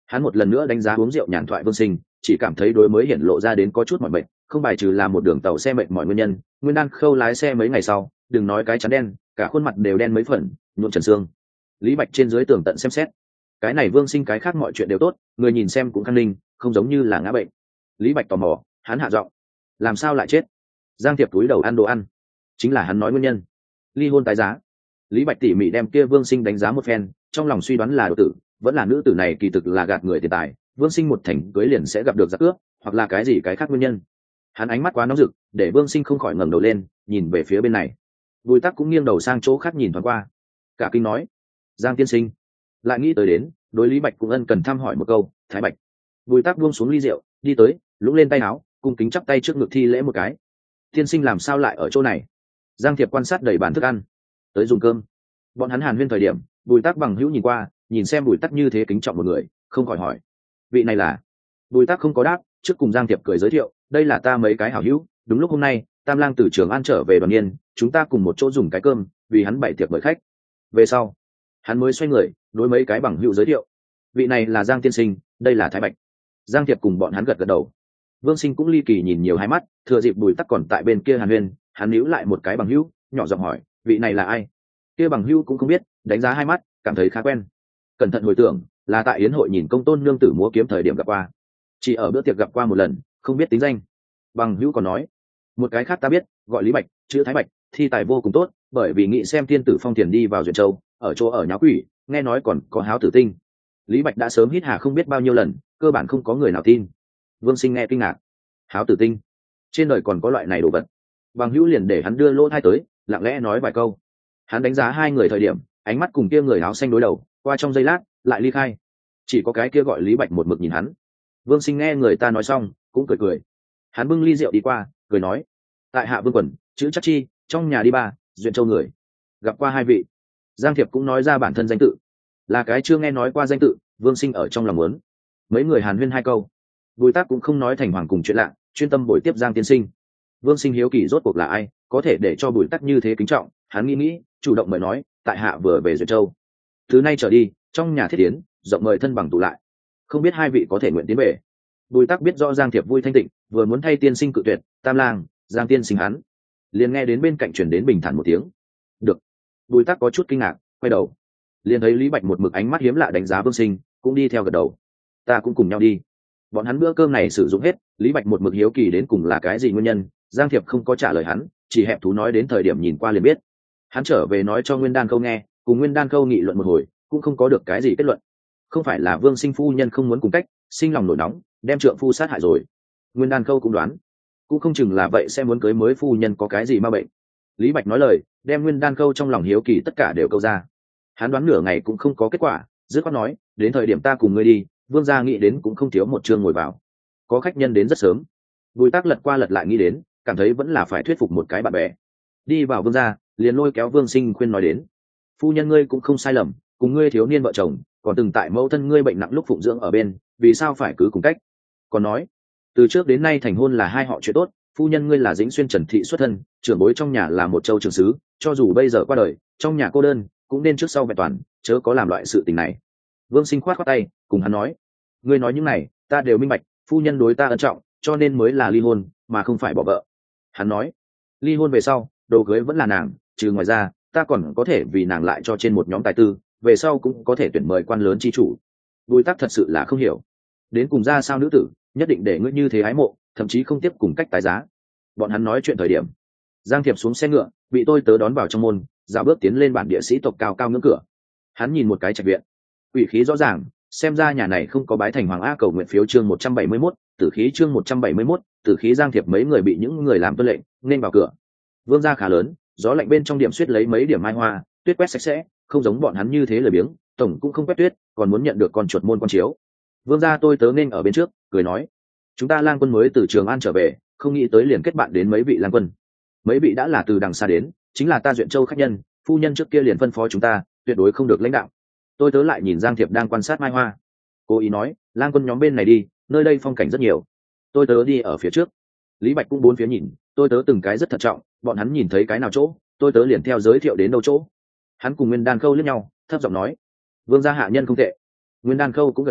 A: Hắn một lần nữa đánh giá uống rượu nhàn thoại Vương Sinh, chỉ cảm thấy đối mới hiện lộ ra đến có chút mỏi mệt, không bài trừ là một đường tàu xe mệt mỏi nguyên nhân. Nguyên Đan Khâu lái xe mấy ngày sau, đừng nói cái chắn đen, cả khuôn mặt đều đen mấy phần, nhuộm trần xương. Lý Bạch trên dưới tường tận xem xét, cái này Vương Sinh cái khác mọi chuyện đều tốt, người nhìn xem cũng khăng ninh, không giống như là ngã bệnh. Lý Bạch tò mò, hắn hạ giọng, làm sao lại chết? Giang Tiệp túi đầu ăn đồ ăn, chính là hắn nói nguyên nhân. Ly hôn tái giá. Lý Bạch tỉ mỉ đem kia Vương Sinh đánh giá một phen, trong lòng suy đoán là đồ tử, vẫn là nữ tử này kỳ thực là gạt người tiền tài. Vương Sinh một thành cưới liền sẽ gặp được giặc cướp, hoặc là cái gì cái khác nguyên nhân. Hắn ánh mắt quá nóng rực, để Vương Sinh không khỏi ngẩng đầu lên, nhìn về phía bên này. Bùi Tắc cũng nghiêng đầu sang chỗ khác nhìn thoáng qua, cả kinh nói, Giang tiên sinh. Lại nghĩ tới đến, đối Lý Bạch cũng ân cần thăm hỏi một câu, Thái Bạch. Bùi Tắc buông xuống ly rượu, đi tới, lũng lên tay áo, cung kính chắp tay trước ngực thi lễ một cái. Tiên sinh làm sao lại ở chỗ này? Giang Thiệp quan sát đầy bàn thức ăn, tới dùng cơm. Bọn hắn hàn huyên thời điểm, Bùi Tắc bằng hữu nhìn qua, nhìn xem Bùi Tắc như thế kính trọng một người, không khỏi hỏi, vị này là? Bùi Tắc không có đáp, trước cùng Giang Thiệp cười giới thiệu, đây là ta mấy cái hảo hữu, đúng lúc hôm nay Tam Lang từ Trường An trở về Đoàn Niên, chúng ta cùng một chỗ dùng cái cơm, vì hắn bày tiệc mời khách. Về sau hắn mới xoay người đối mấy cái bằng hữu giới thiệu, vị này là Giang tiên sinh, đây là Thái Bạch. Giang Thiệp cùng bọn hắn gật gật đầu. Vương Sinh cũng ly kỳ nhìn nhiều hai mắt, thừa dịp Bùi Tắc còn tại bên kia hàn huyên, hắn níu lại một cái bằng hữu, nhỏ giọng hỏi, vị này là ai? Kia bằng hữu cũng không biết, đánh giá hai mắt, cảm thấy khá quen. Cẩn thận hồi tưởng, là tại yến hội nhìn công tôn nương tử múa kiếm thời điểm gặp qua, chỉ ở bữa tiệc gặp qua một lần, không biết tính danh. Bằng hữu còn nói, một cái khác ta biết, gọi Lý Bạch, chữ Thái Bạch, thi tài vô cùng tốt, bởi vì nghĩ xem thiên tử phong tiền đi vào Duyện Châu, ở chỗ ở nháo quỷ, nghe nói còn có háo tử tinh. Lý Bạch đã sớm hít hà không biết bao nhiêu lần, cơ bản không có người nào tin. Vương Sinh nghe kinh ngạc, háo tử tinh, trên đời còn có loại này đồ vật. Bằng hữu liền để hắn đưa lỗ thai tới, lặng lẽ nói vài câu. Hắn đánh giá hai người thời điểm, ánh mắt cùng kia người áo xanh đối đầu, qua trong giây lát lại ly khai. Chỉ có cái kia gọi Lý Bạch một mực nhìn hắn. Vương Sinh nghe người ta nói xong, cũng cười cười. Hắn bưng ly rượu đi qua, cười nói, tại hạ Vương Quần, chữ Chắc Chi, trong nhà đi ba, Duyện Châu người, gặp qua hai vị. Giang Thiệp cũng nói ra bản thân danh tự, là cái chưa nghe nói qua danh tự. Vương Sinh ở trong lòng muốn. Mấy người hàn huyên hai câu, Bùi Tắc cũng không nói thành hoàng cùng chuyện lạ, chuyên tâm buổi tiếp Giang tiên sinh. Vương Sinh hiếu kỳ rốt cuộc là ai, có thể để cho Bùi Tắc như thế kính trọng. Hắn nghĩ nghĩ, chủ động mời nói, tại hạ vừa về Duyện Châu, thứ nay trở đi trong nhà thiết tiến, rộng mời thân bằng tụ lại, không biết hai vị có thể nguyện tiến về. Bùi Tắc biết rõ Giang Thiệp vui thanh tịnh, vừa muốn thay tiên sinh cự tuyệt, Tam Lang, Giang tiên sinh hắn liền nghe đến bên cạnh truyền đến bình thản một tiếng được. Bùi Tắc có chút kinh ngạc, quay đầu liền thấy Lý Bạch một mực ánh mắt hiếm lạ đánh giá Vương Sinh, cũng đi theo gật đầu, ta cũng cùng nhau đi. Bọn hắn bữa cơm này sử dụng hết, Lý Bạch một mực hiếu kỳ đến cùng là cái gì nguyên nhân. Giang Thiệp không có trả lời hắn, chỉ hẹp thú nói đến thời điểm nhìn qua liền biết. Hắn trở về nói cho Nguyên Đan Khâu nghe, cùng Nguyên Đan Khâu nghị luận một hồi, cũng không có được cái gì kết luận. Không phải là Vương Sinh phu nhân không muốn cùng cách, sinh lòng nổi nóng đem trượng phu sát hại rồi. Nguyên Đan Khâu cũng đoán, cũng không chừng là vậy sẽ muốn cưới mới phu nhân có cái gì ma bệnh. Lý Bạch nói lời, đem Nguyên Đan Khâu trong lòng hiếu kỳ tất cả đều câu ra. Hắn đoán nửa ngày cũng không có kết quả, dứt khoát nói, đến thời điểm ta cùng ngươi đi. Vương gia nghĩ đến cũng không thiếu một chương ngồi vào, có khách nhân đến rất sớm. Bùi Tắc lật qua lật lại nghĩ đến, cảm thấy vẫn là phải thuyết phục một cái bạn bè. Đi vào Vương gia, liền lôi kéo Vương Sinh khuyên nói đến, phu nhân ngươi cũng không sai lầm, cùng ngươi thiếu niên vợ chồng, còn từng tại mẫu thân ngươi bệnh nặng lúc phụng dưỡng ở bên, vì sao phải cứ cùng cách? Còn nói, từ trước đến nay thành hôn là hai họ chuyện tốt, phu nhân ngươi là Dĩnh Xuyên Trần thị xuất thân, trưởng bối trong nhà là một châu trường sứ, cho dù bây giờ qua đời, trong nhà cô đơn, cũng nên trước sau vẹn toàn, chớ có làm loại sự tình này. Vương Sinh khoát khoát tay, cùng hắn nói, ngươi nói những này, ta đều minh bạch, phu nhân đối ta ân trọng, cho nên mới là ly hôn, mà không phải bỏ vợ. Hắn nói, ly hôn về sau, đồ cưới vẫn là nàng, trừ ngoài ra, ta còn có thể vì nàng lại cho trên một nhóm tài tư, về sau cũng có thể tuyển mời quan lớn chi chủ. Bùi Tắc thật sự là không hiểu, đến cùng ra sao nữ tử nhất định để ngươi như thế ái mộ, thậm chí không tiếp cùng cách tái giá. Bọn hắn nói chuyện thời điểm, Giang Thiệp xuống xe ngựa, bị tôi tớ đón vào trong môn, dạo bước tiến lên bản địa sĩ tộc cao cao ngưỡng cửa. Hắn nhìn một cái trạch viện, ủy khí rõ ràng, xem ra nhà này không có bái thành hoàng. A cầu nguyện phiếu chương một trăm bảy mươi mốt, tử khí chương một trăm bảy mươi mốt, tử khí. Giang Thiệp mấy người bị những người làm tuân lệnh nên vào cửa. Vương gia khá lớn, gió lạnh bên trong điểm suýt lấy mấy điểm mai hoa, tuyết quét sạch sẽ, không giống bọn hắn như thế lười biếng, tổng cũng không quét tuyết, còn muốn nhận được con chuột môn quan chiếu. Vương gia tôi tớ nên ở bên trước, cười nói, chúng ta lang quân mới từ Trường An trở về, không nghĩ tới liền kết bạn đến mấy vị lang quân. Mấy vị đã là từ đằng xa đến, chính là ta Duyện Châu khách nhân, phu nhân trước kia liền phân phó chúng ta tuyệt đối không được lãnh đạo. Tôi tớ lại nhìn Giang Thiệp đang quan sát mai hoa, cố ý nói, lang quân nhóm bên này đi, nơi đây phong cảnh rất nhiều. Tôi tớ đi ở phía trước. Lý Bạch cũng bốn phía nhìn, tôi tớ từng cái rất thận trọng, bọn hắn nhìn thấy cái nào chỗ, tôi tớ liền theo giới thiệu đến đâu chỗ. Hắn cùng Nguyên Đan Khâu liếc nhau, thấp giọng nói, Vương gia hạ nhân không tệ. Nguyên Đan Khâu cũng gật đầu,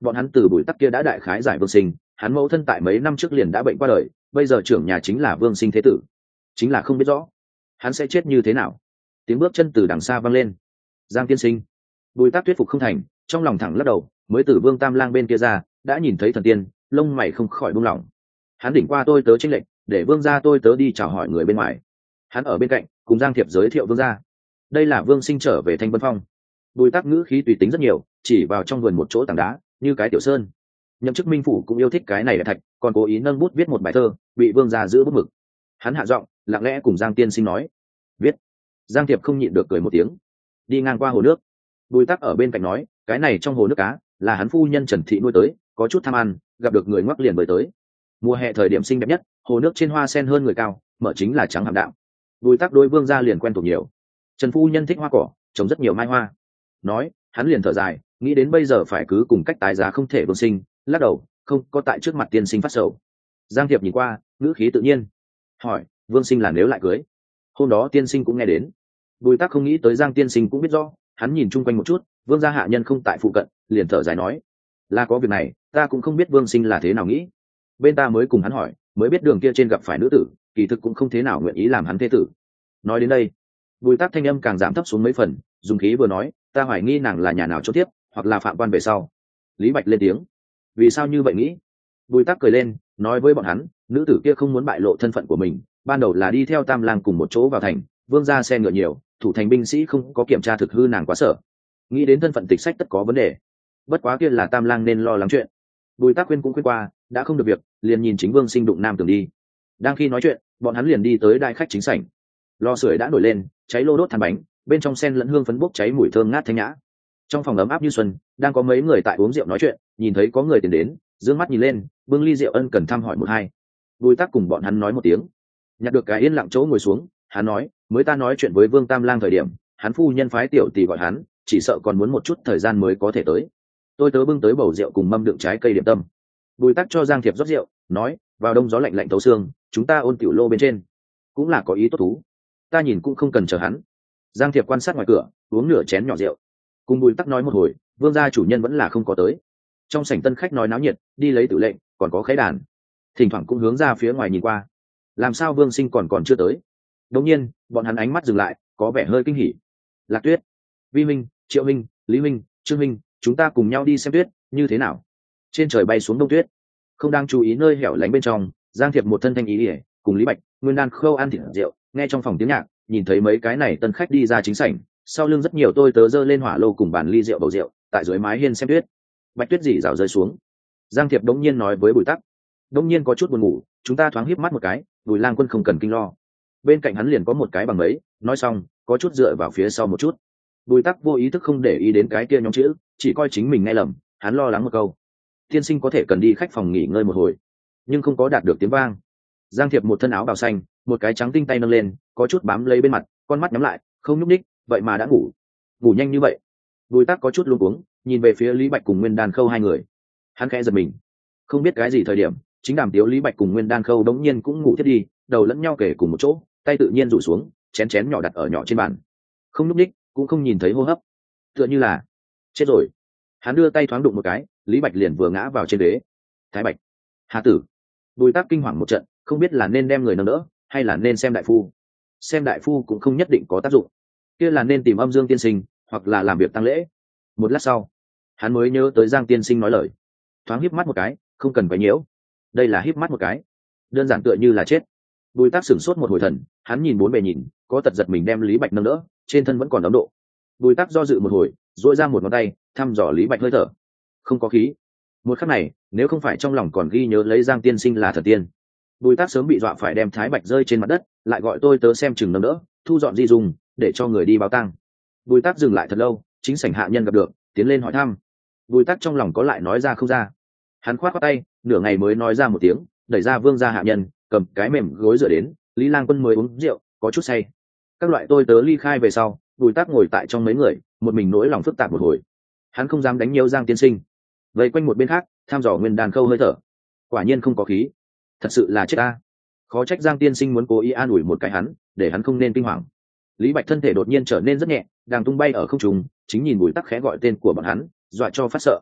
A: bọn hắn từ bùi tắc kia đã đại khái giải vương sinh, hắn mẫu thân tại mấy năm trước liền đã bệnh qua đời, bây giờ trưởng nhà chính là vương sinh thế tử, chính là không biết rõ hắn sẽ chết như thế nào. Tiếng bước chân từ đằng xa vang lên. Giang tiên sinh. Bùi tắc thuyết phục không thành, trong lòng thẳng lắc đầu, mới từ Vương Tam Lang bên kia ra, đã nhìn thấy thần tiên, lông mày không khỏi buông lỏng. Hắn đỉnh qua tôi tớ tranh lệnh, để Vương gia tôi tớ đi chào hỏi người bên ngoài. Hắn ở bên cạnh, cùng Giang Thiệp giới thiệu Vương gia. Đây là Vương Sinh trở về Thanh Vân Phong. Bùi tắc ngữ khí tùy tính rất nhiều, chỉ vào trong vườn một chỗ tảng đá, như cái tiểu sơn. Nhậm chức minh phủ cũng yêu thích cái này là thạch, còn cố ý nâng bút viết một bài thơ, bị Vương gia giữ bút mực. Hắn hạ giọng, lặng lẽ cùng Giang tiên sinh nói: "Viết." Giang Thiệp không nhịn được cười một tiếng. Đi ngang qua hồ nước, Bùi tắc ở bên cạnh nói: "Cái này trong hồ nước cá là hắn phu nhân Trần Thị nuôi tới, có chút tham ăn, gặp được người ngoắc liền bơi tới. Mùa hè thời điểm xinh đẹp nhất, hồ nước trên hoa sen hơn người cao, mở chính là trắng hàm đạm." Bùi tắc đối Vương gia liền quen thuộc nhiều. Trần phu nhân thích hoa cỏ, trồng rất nhiều mai hoa. Nói, hắn liền thở dài, nghĩ đến bây giờ phải cứ cùng cách tái giá không thể Vương Sinh, lắc đầu, không có tại trước mặt tiên sinh phát sầu. Giang Thiệp nhìn qua, ngữ khí tự nhiên, hỏi: "Vương Sinh là nếu lại cưới?" Hôm đó tiên sinh cũng nghe đến. Bùi tắc không nghĩ tới Giang tiên sinh cũng biết rõ, hắn nhìn chung quanh một chút, Vương gia hạ nhân không tại phụ cận, liền thở dài nói: "Là có việc này, ta cũng không biết Vương Sinh là thế nào nghĩ. Bên ta mới cùng hắn hỏi, mới biết đường kia trên gặp phải nữ tử, kỳ thực cũng không thế nào nguyện ý làm hắn thế tử." Nói đến đây, Bùi tắc thanh âm càng giảm thấp xuống mấy phần, dùng khí vừa nói: "Ta hoài nghi nàng là nhà nào cho tiếp, hoặc là phạm quan về sau." Lý Bạch lên tiếng: "Vì sao như vậy nghĩ?" Bùi tắc cười lên, nói với bọn hắn: "Nữ tử kia không muốn bại lộ thân phận của mình, ban đầu là đi theo Tam Lang cùng một chỗ vào thành, Vương gia xe ngựa nhiều, thủ thành binh sĩ không có kiểm tra thực hư nàng quá sợ, nghĩ đến thân phận tịch sách tất có vấn đề. Bất quá kia là Tam Lang nên lo lắng chuyện." Bùi tắc khuyên cũng khuyên qua, đã không được việc, liền nhìn chính Vương Sinh đụng Nam Tường đi. Đang khi nói chuyện, bọn hắn liền đi tới đại khách chính sảnh. Lò sưởi đã nổi lên, cháy lô đốt than bánh, bên trong sen lẫn hương phấn bốc cháy mùi thơm ngát thanh nhã. Trong phòng ấm áp như xuân, đang có mấy người tại uống rượu nói chuyện, nhìn thấy có người tiền đến, dương mắt nhìn lên, bưng ly rượu ân cần thăm hỏi một hai. Bùi tắc cùng bọn hắn nói một tiếng, nhặt được cái yên lặng chỗ ngồi xuống. Hắn nói: "Mới ta nói chuyện với Vương Tam Lang thời điểm, hắn phu nhân phái tiểu tỷ gọi hắn, chỉ sợ còn muốn một chút thời gian mới có thể tới. Tôi tớ bưng tới bầu rượu cùng mâm đựng trái cây điểm tâm." Bùi tắc cho Giang Thiệp rót rượu, nói: "Vào đông gió lạnh lạnh thấu xương, chúng ta ôn tiểu lô bên trên, cũng là có ý tốt thú. Ta nhìn cũng không cần chờ hắn." Giang Thiệp quan sát ngoài cửa, uống nửa chén nhỏ rượu, cùng Bùi tắc nói một hồi, Vương gia chủ nhân vẫn là không có tới. Trong sảnh tân khách nói náo nhiệt, đi lấy tử lệnh, còn có khái đàn, thỉnh thoảng cũng hướng ra phía ngoài nhìn qua. Làm sao Vương Sinh còn còn chưa tới? Đột nhiên, bọn hắn ánh mắt dừng lại, có vẻ hơi kinh hỉ. Lạc Tuyết, Vi Minh, Triệu Minh, Lý Minh, Trương Minh, chúng ta cùng nhau đi xem tuyết, như thế nào? Trên trời bay xuống đông tuyết, không đang chú ý nơi hẻo lánh bên trong, Giang Thiệp một thân thanh ý ỉa, cùng Lý Bạch, Nguyên Đan Khâu ăn thịt rượu, nghe trong phòng tiếng nhạc, nhìn thấy mấy cái này tân khách đi ra chính sảnh, sau lưng rất nhiều tôi tớ dơ lên hỏa lô cùng bàn ly rượu bầu rượu, tại dưới mái hiên xem tuyết. Bạch tuyết rỉ rào rơi xuống. Giang Thiệp đống nhiên nói với Bùi tắc: "Đống nhiên có chút buồn ngủ, chúng ta thoáng híp mắt một cái, Bùi Lang Quân không cần kinh lo." Bên cạnh hắn liền có một cái bằng mấy, nói xong, có chút dựa vào phía sau một chút. Bùi tắc vô ý thức không để ý đến cái kia nhóm chữ, chỉ coi chính mình nghe lầm, hắn lo lắng một câu: "Tiên sinh có thể cần đi khách phòng nghỉ ngơi một hồi." Nhưng không có đạt được tiếng vang. Giang Thiệp một thân áo bào xanh, một cái trắng tinh tay nâng lên, có chút bám lấy bên mặt, con mắt nhắm lại, không nhúc nhích, vậy mà đã ngủ. Ngủ nhanh như vậy. Bùi tắc có chút luống cuống, nhìn về phía Lý Bạch cùng Nguyên Đan Khâu hai người. Hắn khẽ giật mình, không biết cái gì thời điểm, chính đàm tiếu Lý Bạch cùng Nguyên Đan Khâu đống nhiên cũng ngủ thiết đi, đầu lẫn nhau kề cùng một chỗ, tay tự nhiên rủ xuống, chén chén nhỏ đặt ở nhỏ trên bàn, không nhúc nhích, cũng không nhìn thấy hô hấp, tựa như là chết rồi. Hắn đưa tay thoáng đụng một cái, Lý Bạch liền vừa ngã vào trên ghế. Thái Bạch, Hà Tử. Bùi tắc kinh hoàng một trận, không biết là nên đem người nâng đỡ, hay là nên xem đại phu. Xem đại phu cũng không nhất định có tác dụng, kia là nên tìm Âm Dương tiên sinh, hoặc là làm việc tăng lễ. Một lát sau, hắn mới nhớ tới Giang tiên sinh nói lời, thoáng híp mắt một cái, không cần quấy nhiễu. Đây là híp mắt một cái, đơn giản tựa như là chết. Bùi tắc sửng sốt một hồi thần, hắn nhìn bốn bề nhìn, có tật giật mình đem Lý Bạch nâng đỡ, trên thân vẫn còn ấm độ. Bùi tắc do dự một hồi, duỗi ra một ngón tay, thăm dò Lý Bạch hơi thở, không có khí. Một khắc này, nếu không phải trong lòng còn ghi nhớ lấy Giang tiên sinh là thần tiên, Bùi tắc sớm bị dọa phải đem Thái Bạch rơi trên mặt đất, lại gọi tôi tớ xem chừng nâng đỡ, thu dọn di dùng, để cho người đi báo tang. Bùi tắc dừng lại thật lâu, chính sảnh hạ nhân gặp được, tiến lên hỏi thăm. Bùi tắc trong lòng có lại nói ra không ra, hắn khoát khoát tay, nửa ngày mới nói ra một tiếng, đẩy ra Vương gia hạ nhân, cầm cái mềm gối dựa đến. Lý Lang Quân mới uống rượu, có chút say. Các loại tôi tớ ly khai về sau, Bùi tắc ngồi tại trong mấy người, một mình nỗi lòng phức tạp một hồi. Hắn không dám đánh nhiều Giang tiên sinh, vây quanh một bên khác, thăm dò Nguyên Đan Khâu hơi thở, quả nhiên không có khí, thật sự là chết ta. Khó trách Giang tiên sinh muốn cố ý an ủi một cái hắn, để hắn không nên kinh hoàng. Lý Bạch thân thể đột nhiên trở nên rất nhẹ, đang tung bay ở không trung, chính nhìn Bùi tắc khẽ gọi tên của bọn hắn, dọa cho phát sợ.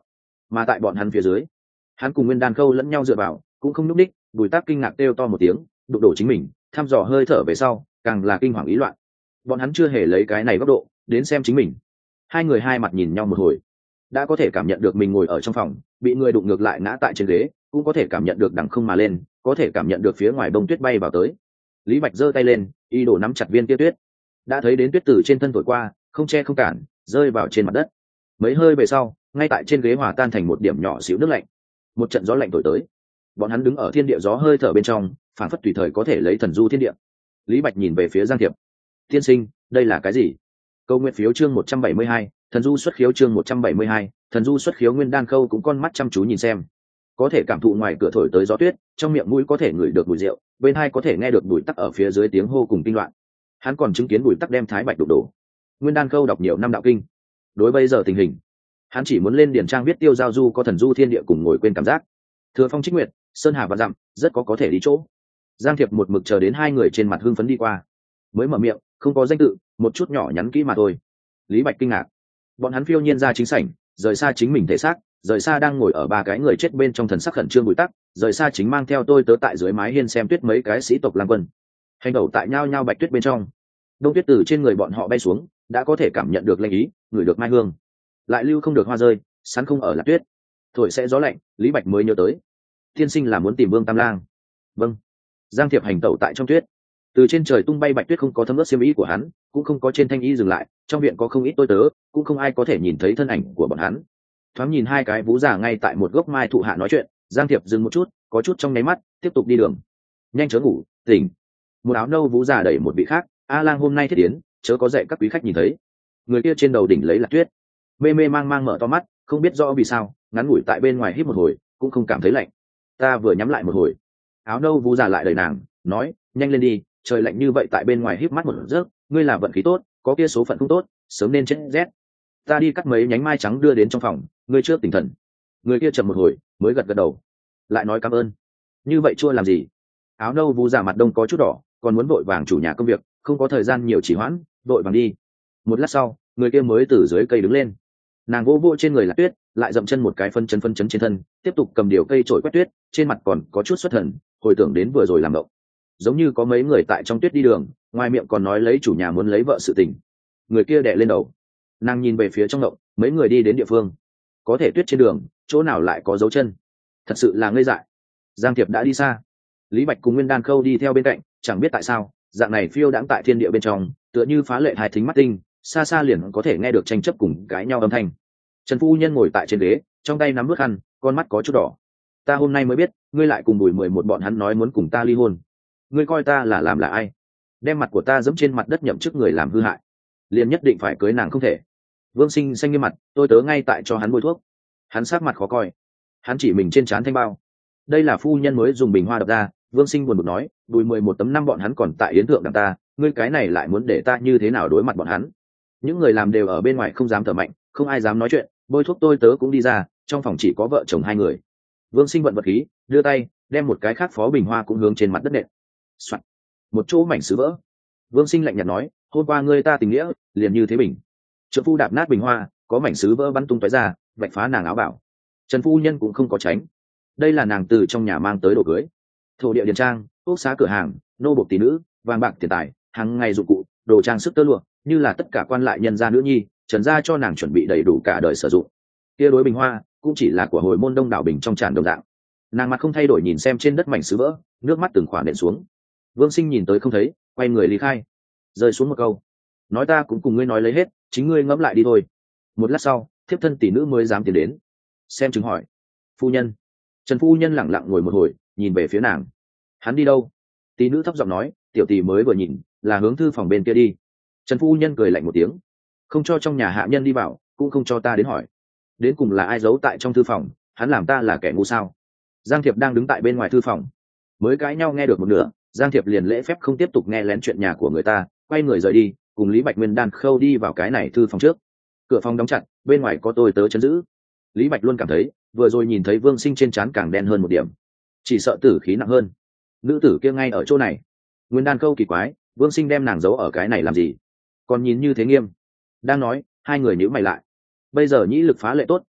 A: mà tại bọn hắn phía dưới, hắn cùng Nguyên Đan Khâu lẫn nhau dựa vào, cũng không nhúc đích. Bùi Tắc kinh ngạc kêu to một tiếng, đụng đổ chính mình, thăm dò hơi thở về sau, càng là kinh hoàng ý loạn. Bọn hắn chưa hề lấy cái này góc độ đến xem chính mình. Hai người hai mặt nhìn nhau một hồi, đã có thể cảm nhận được mình ngồi ở trong phòng, bị người đụng ngược lại ngã tại trên ghế, cũng có thể cảm nhận được đằng không mà lên, có thể cảm nhận được phía ngoài bông tuyết bay vào tới. Lý Bạch giơ tay lên, y đổ nắm chặt viên kia tuyết, đã thấy đến tuyết từ trên thân thổi qua, không che không cản, rơi vào trên mặt đất. Mấy hơi về sau, ngay tại trên ghế hòa tan thành một điểm nhỏ xíu nước lạnh. Một trận gió lạnh thổi tới, bọn hắn đứng ở thiên địa gió hơi thở bên trong, phản phất tùy thời có thể lấy thần du thiên địa. Lý Bạch nhìn về phía Giang Thiệp, tiên sinh, đây là cái gì? Câu nguyện phiếu chương một trăm bảy mươi hai, thần du xuất khiếu chương một trăm bảy mươi hai, thần du xuất khiếu. Nguyên Đan Khâu cũng con mắt chăm chú nhìn xem, có thể cảm thụ ngoài cửa thổi tới gió tuyết, trong miệng mũi có thể ngửi được mùi rượu, bên hai có thể nghe được Bùi Tắc ở phía dưới tiếng hô cùng kinh loạn. Hắn còn chứng kiến Bùi Tắc đem Thái Bạch đụng đổ. Nguyên Đan Khâu đọc nhiều năm đạo kinh, đối bây giờ tình hình, hắn chỉ muốn lên điển trang viết tiêu giao du có thần du thiên địa cùng ngồi quên cảm giác. Thừa phong trích nguyệt, sơn hà và dặm, rất có có thể đi chỗ. Giang Thiệp một mực chờ đến hai người trên mặt hưng phấn đi qua, mới mở miệng, không có danh tự, một chút nhỏ nhắn kỹ mà thôi. Lý Bạch kinh ngạc, bọn hắn phiêu nhiên ra chính sảnh, rời xa chính mình thể xác, rời xa đang ngồi ở ba cái người chết bên trong thần sắc khẩn trương Bùi Tắc, rời xa chính mang theo tôi tớ tại dưới mái hiên xem tuyết mấy cái sĩ tộc lang quân, hành đầu tại nhao nhao bạch tuyết bên trong. Đông tuyết từ trên người bọn họ bay xuống, đã có thể cảm nhận được lạnh ý, ngửi được mai hương, lại lưu không được hoa rơi, sán không ở lạc tuyết, thổi sẽ gió lạnh. Lý Bạch mới nhớ tới, tiên sinh là muốn tìm Vương Tam Lang. Vâng. Giang Thiệp hành tẩu tại trong tuyết, từ trên trời tung bay bạch tuyết không có thấm ướt xiêm y của hắn, cũng không có trên thanh y dừng lại. Trong viện có không ít tôi tớ, cũng không ai có thể nhìn thấy thân ảnh của bọn hắn. Thoáng nhìn hai cái vũ già ngay tại một gốc mai thụ hạ nói chuyện, Giang Thiệp dừng một chút, có chút trong nháy mắt, tiếp tục đi đường. Nhanh chớ ngủ, tỉnh. Một áo nâu vũ già đẩy một vị khác, A Lang hôm nay thiết tiến, chớ có dạy các quý khách nhìn thấy. Người kia trên đầu đỉnh lấy là tuyết, mê mê mang mang mở to mắt, không biết rõ vì sao, ngắn ngủi tại bên ngoài hít một hồi, cũng không cảm thấy lạnh. Ta vừa nhắm lại một hồi, áo nâu vũ già lại đẩy nàng, nói, nhanh lên đi, trời lạnh như vậy tại bên ngoài hít mắt một giấc, ngươi là vận khí tốt, có kia số phận không tốt, sớm nên chết rét. Ta đi cắt mấy nhánh mai trắng đưa đến trong phòng, ngươi trước tỉnh thần. Người kia chậm một hồi mới gật gật đầu, lại nói cảm ơn. Như vậy chua làm gì? Áo nâu vũ già mặt đông có chút đỏ, còn muốn vội vàng chủ nhà công việc, không có thời gian nhiều trì hoãn, vội vàng đi. Một lát sau, người kia mới từ dưới cây đứng lên, nàng vô vô trên người là tuyết, lại dậm chân một cái phân chấn phân chấn trên thân, tiếp tục cầm điều cây trổi quét tuyết, trên mặt còn có chút xuất thần, hồi tưởng đến vừa rồi làm động, giống như có mấy người tại trong tuyết đi đường, ngoài miệng còn nói lấy chủ nhà muốn lấy vợ sự tình. Người kia đè lên đầu, nàng nhìn về phía trong động, mấy người đi đến địa phương, có thể tuyết trên đường, chỗ nào lại có dấu chân, thật sự là ngây dại. Giang Thiệp đã đi xa, Lý Bạch cùng Nguyên Đan Khâu đi theo bên cạnh, chẳng biết tại sao, dạng này phiêu đãng tại thiên địa bên trong, tựa như phá lệ hai thính mắt tinh, xa xa liền có thể nghe được tranh chấp cùng cãi nhau âm thanh. Trần phu nhân ngồi tại trên ghế, trong tay nắm bước khăn, con mắt có chút đỏ. Ta hôm nay mới biết, ngươi lại cùng Bùi mười một bọn hắn nói muốn cùng ta ly hôn. Ngươi coi ta là làm là ai? Đem mặt của ta giẫm trên mặt đất nhậm chức người làm hư hại, liền nhất định phải cưới nàng không thể. Vương Sinh xanh nghiêm mặt, tôi tớ ngay tại cho hắn bôi thuốc. Hắn sát mặt khó coi, hắn chỉ mình trên trán thanh bao. Đây là phu nhân mới dùng bình hoa đập ra. Vương Sinh buồn bực nói, Bùi mười một tấm năm bọn hắn còn tại yến thượng đằng ta, ngươi cái này lại muốn để ta như thế nào đối mặt bọn hắn? Những người làm đều ở bên ngoài không dám thở mạnh, không ai dám nói chuyện, bôi thuốc tôi tớ cũng đi ra, trong phòng chỉ có vợ chồng hai người. Vương Sinh vận vật khí, đưa tay đem một cái khác phó bình hoa cũng hướng trên mặt đất nện. Soạn. Một chỗ mảnh sứ vỡ. Vương Sinh lạnh nhạt nói, hôm qua ngươi ta tình nghĩa liền như thế bình. Trợ phu đạp nát bình hoa, có mảnh sứ vỡ bắn tung tóe ra, vạch phá nàng áo bảo. Trần phu nhân cũng không có tránh, đây là nàng từ trong nhà mang tới đồ cưới, thổ địa điền trang, ốc xá cửa hàng, nô bộc tỷ nữ, vàng bạc tiền tài, hàng ngày dụng cụ, đồ trang sức tơ lụa, như là tất cả quan lại nhân gia nữ nhi, Trần gia cho nàng chuẩn bị đầy đủ cả đời sử dụng. Kia đối bình hoa cũng chỉ là của hồi môn đông đảo bình trong tràn đồng dạng. Nàng mặt không thay đổi nhìn xem trên đất mảnh sứ vỡ, nước mắt từng khoản nện xuống. Vương Sinh nhìn tới không thấy, quay người lý khai, rơi xuống một câu, nói ta cũng cùng ngươi nói lấy hết, chính ngươi ngẫm lại đi thôi. Một lát sau, thiếp thân tỷ nữ mới dám tiến đến, xem chứng hỏi, phu nhân. Trần phu nhân lẳng lặng ngồi một hồi, nhìn về phía nàng. Hắn đi đâu? Tỷ nữ thấp giọng nói, tiểu tỷ mới vừa nhìn, là hướng thư phòng bên kia đi. Trần phu nhân cười lạnh một tiếng, không cho trong nhà hạ nhân đi vào, cũng không cho ta đến hỏi. Đến cùng là ai giấu tại trong thư phòng, hắn làm ta là kẻ ngu sao? Giang Thiệp đang đứng tại bên ngoài thư phòng, mới cãi nhau nghe được một nửa, Giang Thiệp liền lễ phép không tiếp tục nghe lén chuyện nhà của người ta, quay người rời đi, cùng Lý Bạch Nguyên Đan Khâu đi vào cái này thư phòng trước. Cửa phòng đóng chặt, bên ngoài có tôi tớ chấn giữ. Lý Bạch luôn cảm thấy, vừa rồi nhìn thấy Vương Sinh trên trán càng đen hơn một điểm, chỉ sợ tử khí nặng hơn. Nữ tử kia ngay ở chỗ này. Nguyên Đan Khâu kỳ quái, Vương Sinh đem nàng giấu ở cái này làm gì? Còn nhìn như thế nghiêm. Đang nói, hai người nhíu mày lại. Bây giờ nhĩ lực phá lệ tốt,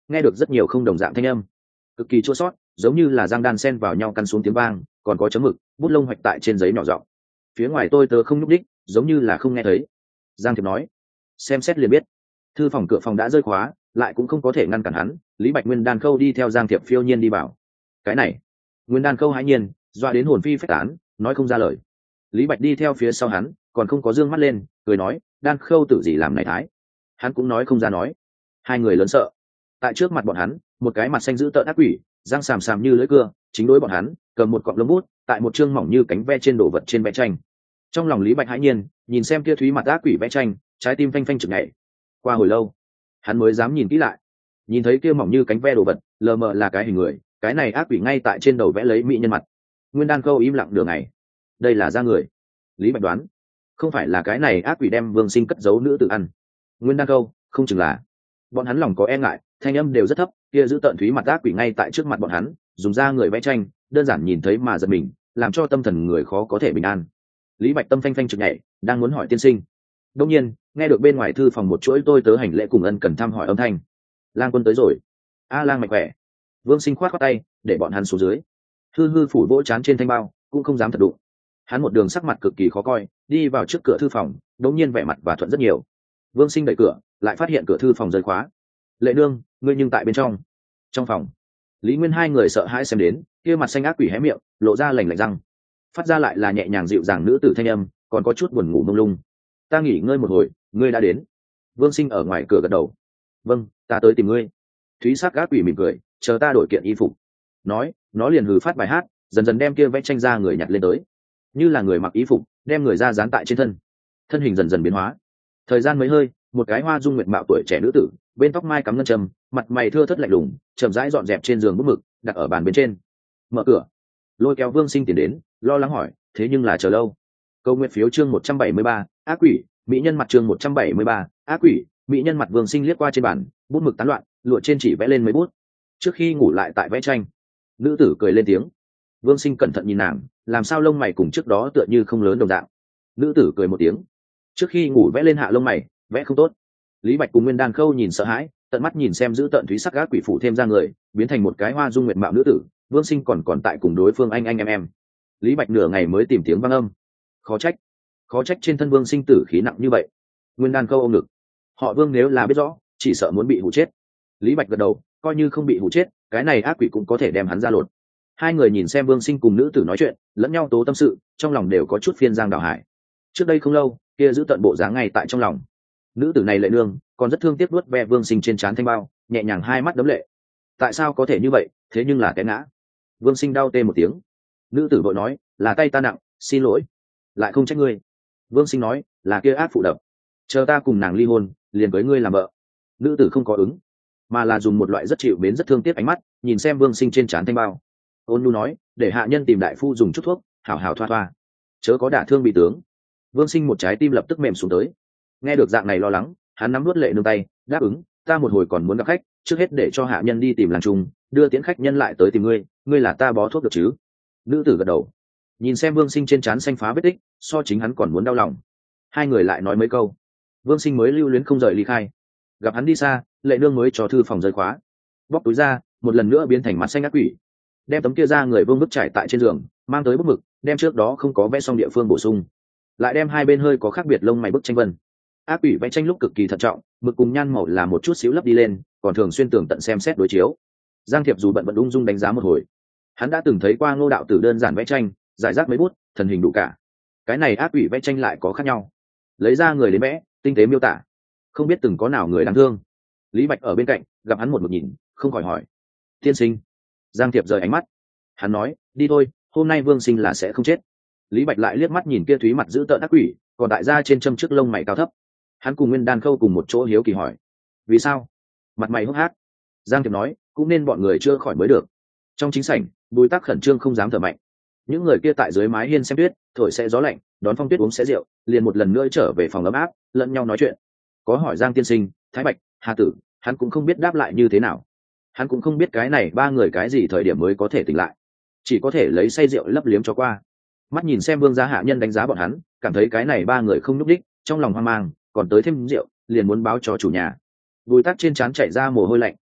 A: nghe được rất nhiều không đồng dạng thanh âm, cực kỳ chua sót, giống như là răng đan sen vào nhau căn xuống tiếng vang, còn có chấm mực bút lông hoạch tại trên giấy nhỏ giọng. Phía ngoài tôi tớ không nhúc đích, giống như là không nghe thấy. Giang Thiệp nói, xem xét liền biết. Thư phòng cửa phòng đã rơi khóa, lại cũng không có thể ngăn cản hắn. Lý Bạch Nguyên Đan Khâu đi theo Giang Thiệp phiêu nhiên đi vào. Cái này, Nguyên Đan Khâu hãi nhiên, doa đến hồn phi phách tán, nói không ra lời. Lý Bạch đi theo phía sau hắn, còn không có dương mắt lên, cười nói, Đan Khâu tự gì làm này thái. Hắn cũng nói không ra nói. Hai người lớn sợ. Tại trước mặt bọn hắn, một cái mặt xanh dữ tợn ác quỷ, răng sàm sàm như lưỡi cưa, chính đối bọn hắn, cầm một cọng lông bút, tại một chương mỏng như cánh ve trên đồ vật trên vẽ tranh. Trong lòng Lý Bạch hãi nhiên, nhìn xem kia thúy mặt ác quỷ vẽ tranh, trái tim phanh phanh chực nhảy. Qua hồi lâu, hắn mới dám nhìn kỹ lại. Nhìn thấy kia mỏng như cánh ve đồ vật, lờ mờ là cái hình người, cái này ác quỷ ngay tại trên đầu vẽ lấy mỹ nhân mặt. Nguyên Đan Khâu im lặng đường này. Đây là da người. Lý Bạch đoán, không phải là cái này ác quỷ đem Vương Sinh cất giấu nữ tự ăn. Nguyên Đan Khâu, không chừng là. Bọn hắn lòng có e ngại, thanh âm đều rất thấp, kia giữ tận thúy mặt ác quỷ ngay tại trước mặt bọn hắn, dùng da người vẽ tranh, đơn giản nhìn thấy mà giật mình, làm cho tâm thần người khó có thể bình an. Lý Bạch tâm phanh phanh chực nhảy, đang muốn hỏi tiên sinh. Đương nhiên, nghe được bên ngoài thư phòng một chuỗi tôi tớ hành lễ cùng ân cần thăm hỏi âm thanh. Lang Quân tới rồi. A Lang mạnh khỏe. Vương Sinh khoát khoát tay, để bọn hắn xuống dưới. Hư hư phủ vỗ chán trên thanh bao, cũng không dám thật đụng. Hắn một đường sắc mặt cực kỳ khó coi, đi vào trước cửa thư phòng, đống nhiên vẻ mặt và thuận rất nhiều. Vương Sinh đẩy cửa, lại phát hiện cửa thư phòng rơi khóa. Lệ nương, ngươi nhưng tại bên trong. Trong phòng, Lý Nguyên hai người sợ hãi xem đến, kia mặt xanh ác quỷ hé miệng, lộ ra lành lạnh răng, phát ra lại là nhẹ nhàng dịu dàng nữ tử thanh âm, còn có chút buồn ngủ mông lung. Ta nghỉ ngơi một hồi, ngươi đã đến. Vương Sinh ở ngoài cửa gật đầu. Vâng, ta tới tìm ngươi. Thúy sắc ác quỷ mỉm cười, chờ ta đổi kiện y phục. Nói, nó liền hừ phát bài hát, dần dần đem kia vẽ tranh ra người nhặt lên tới, như là người mặc y phục, đem người ra dán tại trên thân. Thân hình dần dần biến hóa. Thời gian mấy hơi, một cái hoa dung nguyệt mạo tuổi trẻ nữ tử, bên tóc mai cắm ngân châm, mặt mày thưa thớt lạnh lùng, chậm rãi dọn dẹp trên giường bút mực, đặt ở bàn bên trên. Mở cửa, lôi kéo Vương Sinh tiến đến, lo lắng hỏi, thế nhưng là chờ lâu. Câu nguyện phiếu chương một trăm bảy mươi ba, ác quỷ, mỹ nhân mặt chương một trăm bảy mươi ba, ác quỷ, mỹ nhân mặt. Vương Sinh liếc qua trên bàn, bút mực tán loạn, lụa trên chỉ vẽ lên mấy bút. Trước khi ngủ lại tại vẽ tranh. Nữ tử cười lên tiếng. Vương Sinh cẩn thận nhìn nàng, làm sao lông mày cùng trước đó tựa như không lớn đồng dạng. Nữ tử cười một tiếng. Trước khi ngủ vẽ lên hạ lông mày, vẽ không tốt. Lý Bạch cùng Nguyên Đan Khâu nhìn sợ hãi, tận mắt nhìn xem giữ tận thúy sắc ác quỷ phủ thêm ra người, biến thành một cái hoa dung nguyệt mạo nữ tử. Vương Sinh còn còn tại cùng đối phương anh anh em em. Lý Bạch nửa ngày mới tìm tiếng vang âm. Khó trách, khó trách trên thân Vương Sinh tử khí nặng như vậy. Nguyên Đan Khâu ôm ngực. Họ Vương nếu là biết rõ, chỉ sợ muốn bị hủ chết. Lý Bạch gật đầu, coi như không bị hủ chết, cái này ác quỷ cũng có thể đem hắn ra lột. Hai người nhìn xem Vương Sinh cùng nữ tử nói chuyện, lẫn nhau tố tâm sự, trong lòng đều có chút phiên giang đảo hải. Trước đây không lâu, kia giữ tận bộ dáng ngay tại trong lòng. Nữ tử này Lệ nương, còn rất thương tiếc nuốt ve Vương Sinh trên trán thanh bao, nhẹ nhàng hai mắt đấm lệ. Tại sao có thể như vậy, thế nhưng là té ngã. Vương Sinh đau tê một tiếng. Nữ tử vội nói, là tay ta nặng, xin lỗi. Lại không trách ngươi. Vương Sinh nói, là kia ác phụ đập. Chờ ta cùng nàng ly hôn, liền với ngươi làm vợ. Nữ tử không có ứng, mà là dùng một loại rất chịu mến rất thương tiếc ánh mắt nhìn xem Vương Sinh trên trán thanh bao. Ôn nhu nói, để hạ nhân tìm đại phu dùng chút thuốc, hảo hảo thoa thoa, chớ có đả thương bị tướng. Vương Sinh một trái tim lập tức mềm xuống tới. Nghe được dạng này lo lắng, hắn nắm nuốt Lệ nương tay, đáp ứng, ta một hồi còn muốn gặp khách, trước hết để cho hạ nhân đi tìm làng trùng, đưa tiễn khách nhân lại tới tìm ngươi, ngươi là ta bó thuốc được chứ? Nữ tử gật đầu, nhìn xem Vương Sinh trên trán xanh phá vết tích, so chính hắn còn muốn đau lòng. Hai người lại nói mấy câu, Vương Sinh mới lưu luyến không rời ly khai. Gặp hắn đi xa, Lệ nương mới cho thư phòng rời khóa, bóc túi ra, một lần nữa biến thành mặt xanh ác quỷ, đem tấm kia ra người vương bức trải tại trên giường, mang tới bút mực, đem trước đó không có vẽ xong địa phương bổ sung, lại đem hai bên hơi có khác biệt lông mày bức tranh vân. Ác quỷ vẽ tranh lúc cực kỳ thận trọng, mực cùng nhan màu là một chút xíu lấp đi lên, còn thường xuyên tường tận xem xét đối chiếu. Giang Thiệp dù bận bận ung dung đánh giá một hồi, hắn đã từng thấy qua Ngô đạo tử đơn giản vẽ tranh, giải rác mấy bút, thần hình đủ cả. Cái này ác quỷ vẽ tranh lại có khác nhau, lấy ra người đến vẽ, tinh tế miêu tả, không biết từng có nào người đáng thương. Lý Bạch ở bên cạnh gặp hắn một một nhìn, không khỏi hỏi, tiên sinh. Giang Thiệp rời ánh mắt, hắn nói, đi thôi, hôm nay Vương Sinh là sẽ không chết. Lý Bạch lại liếc mắt nhìn kia thúy mặt giữ tợn ác quỷ, còn đại gia trên châm trước lông mày cao thấp. Hắn cùng Nguyên Đan Khâu cùng một chỗ hiếu kỳ hỏi, vì sao mặt mày hốc hác? Giang Thiệp nói, cũng nên bọn người chưa khỏi mới được. Trong chính sảnh, Bùi Tắc khẩn trương không dám thở mạnh. Những người kia tại dưới mái hiên xem tuyết, thổi sẽ gió lạnh, đón phong tuyết uống sẽ rượu, liền một lần nữa trở về phòng ấm áp, lẫn nhau nói chuyện. Có hỏi Giang tiên sinh, Thái Bạch, Hà Tử, hắn cũng không biết đáp lại như thế nào. Hắn cũng không biết cái này ba người cái gì thời điểm mới có thể tỉnh lại, chỉ có thể lấy say rượu lấp liếm cho qua. Mắt nhìn xem Vương gia hạ nhân đánh giá bọn hắn, cảm thấy cái này ba người không nhúc đích, trong lòng hoang mang, còn tới thêm rượu, liền muốn báo cho chủ nhà. Bùi Tắc trên trán chảy ra mồ hôi lạnh.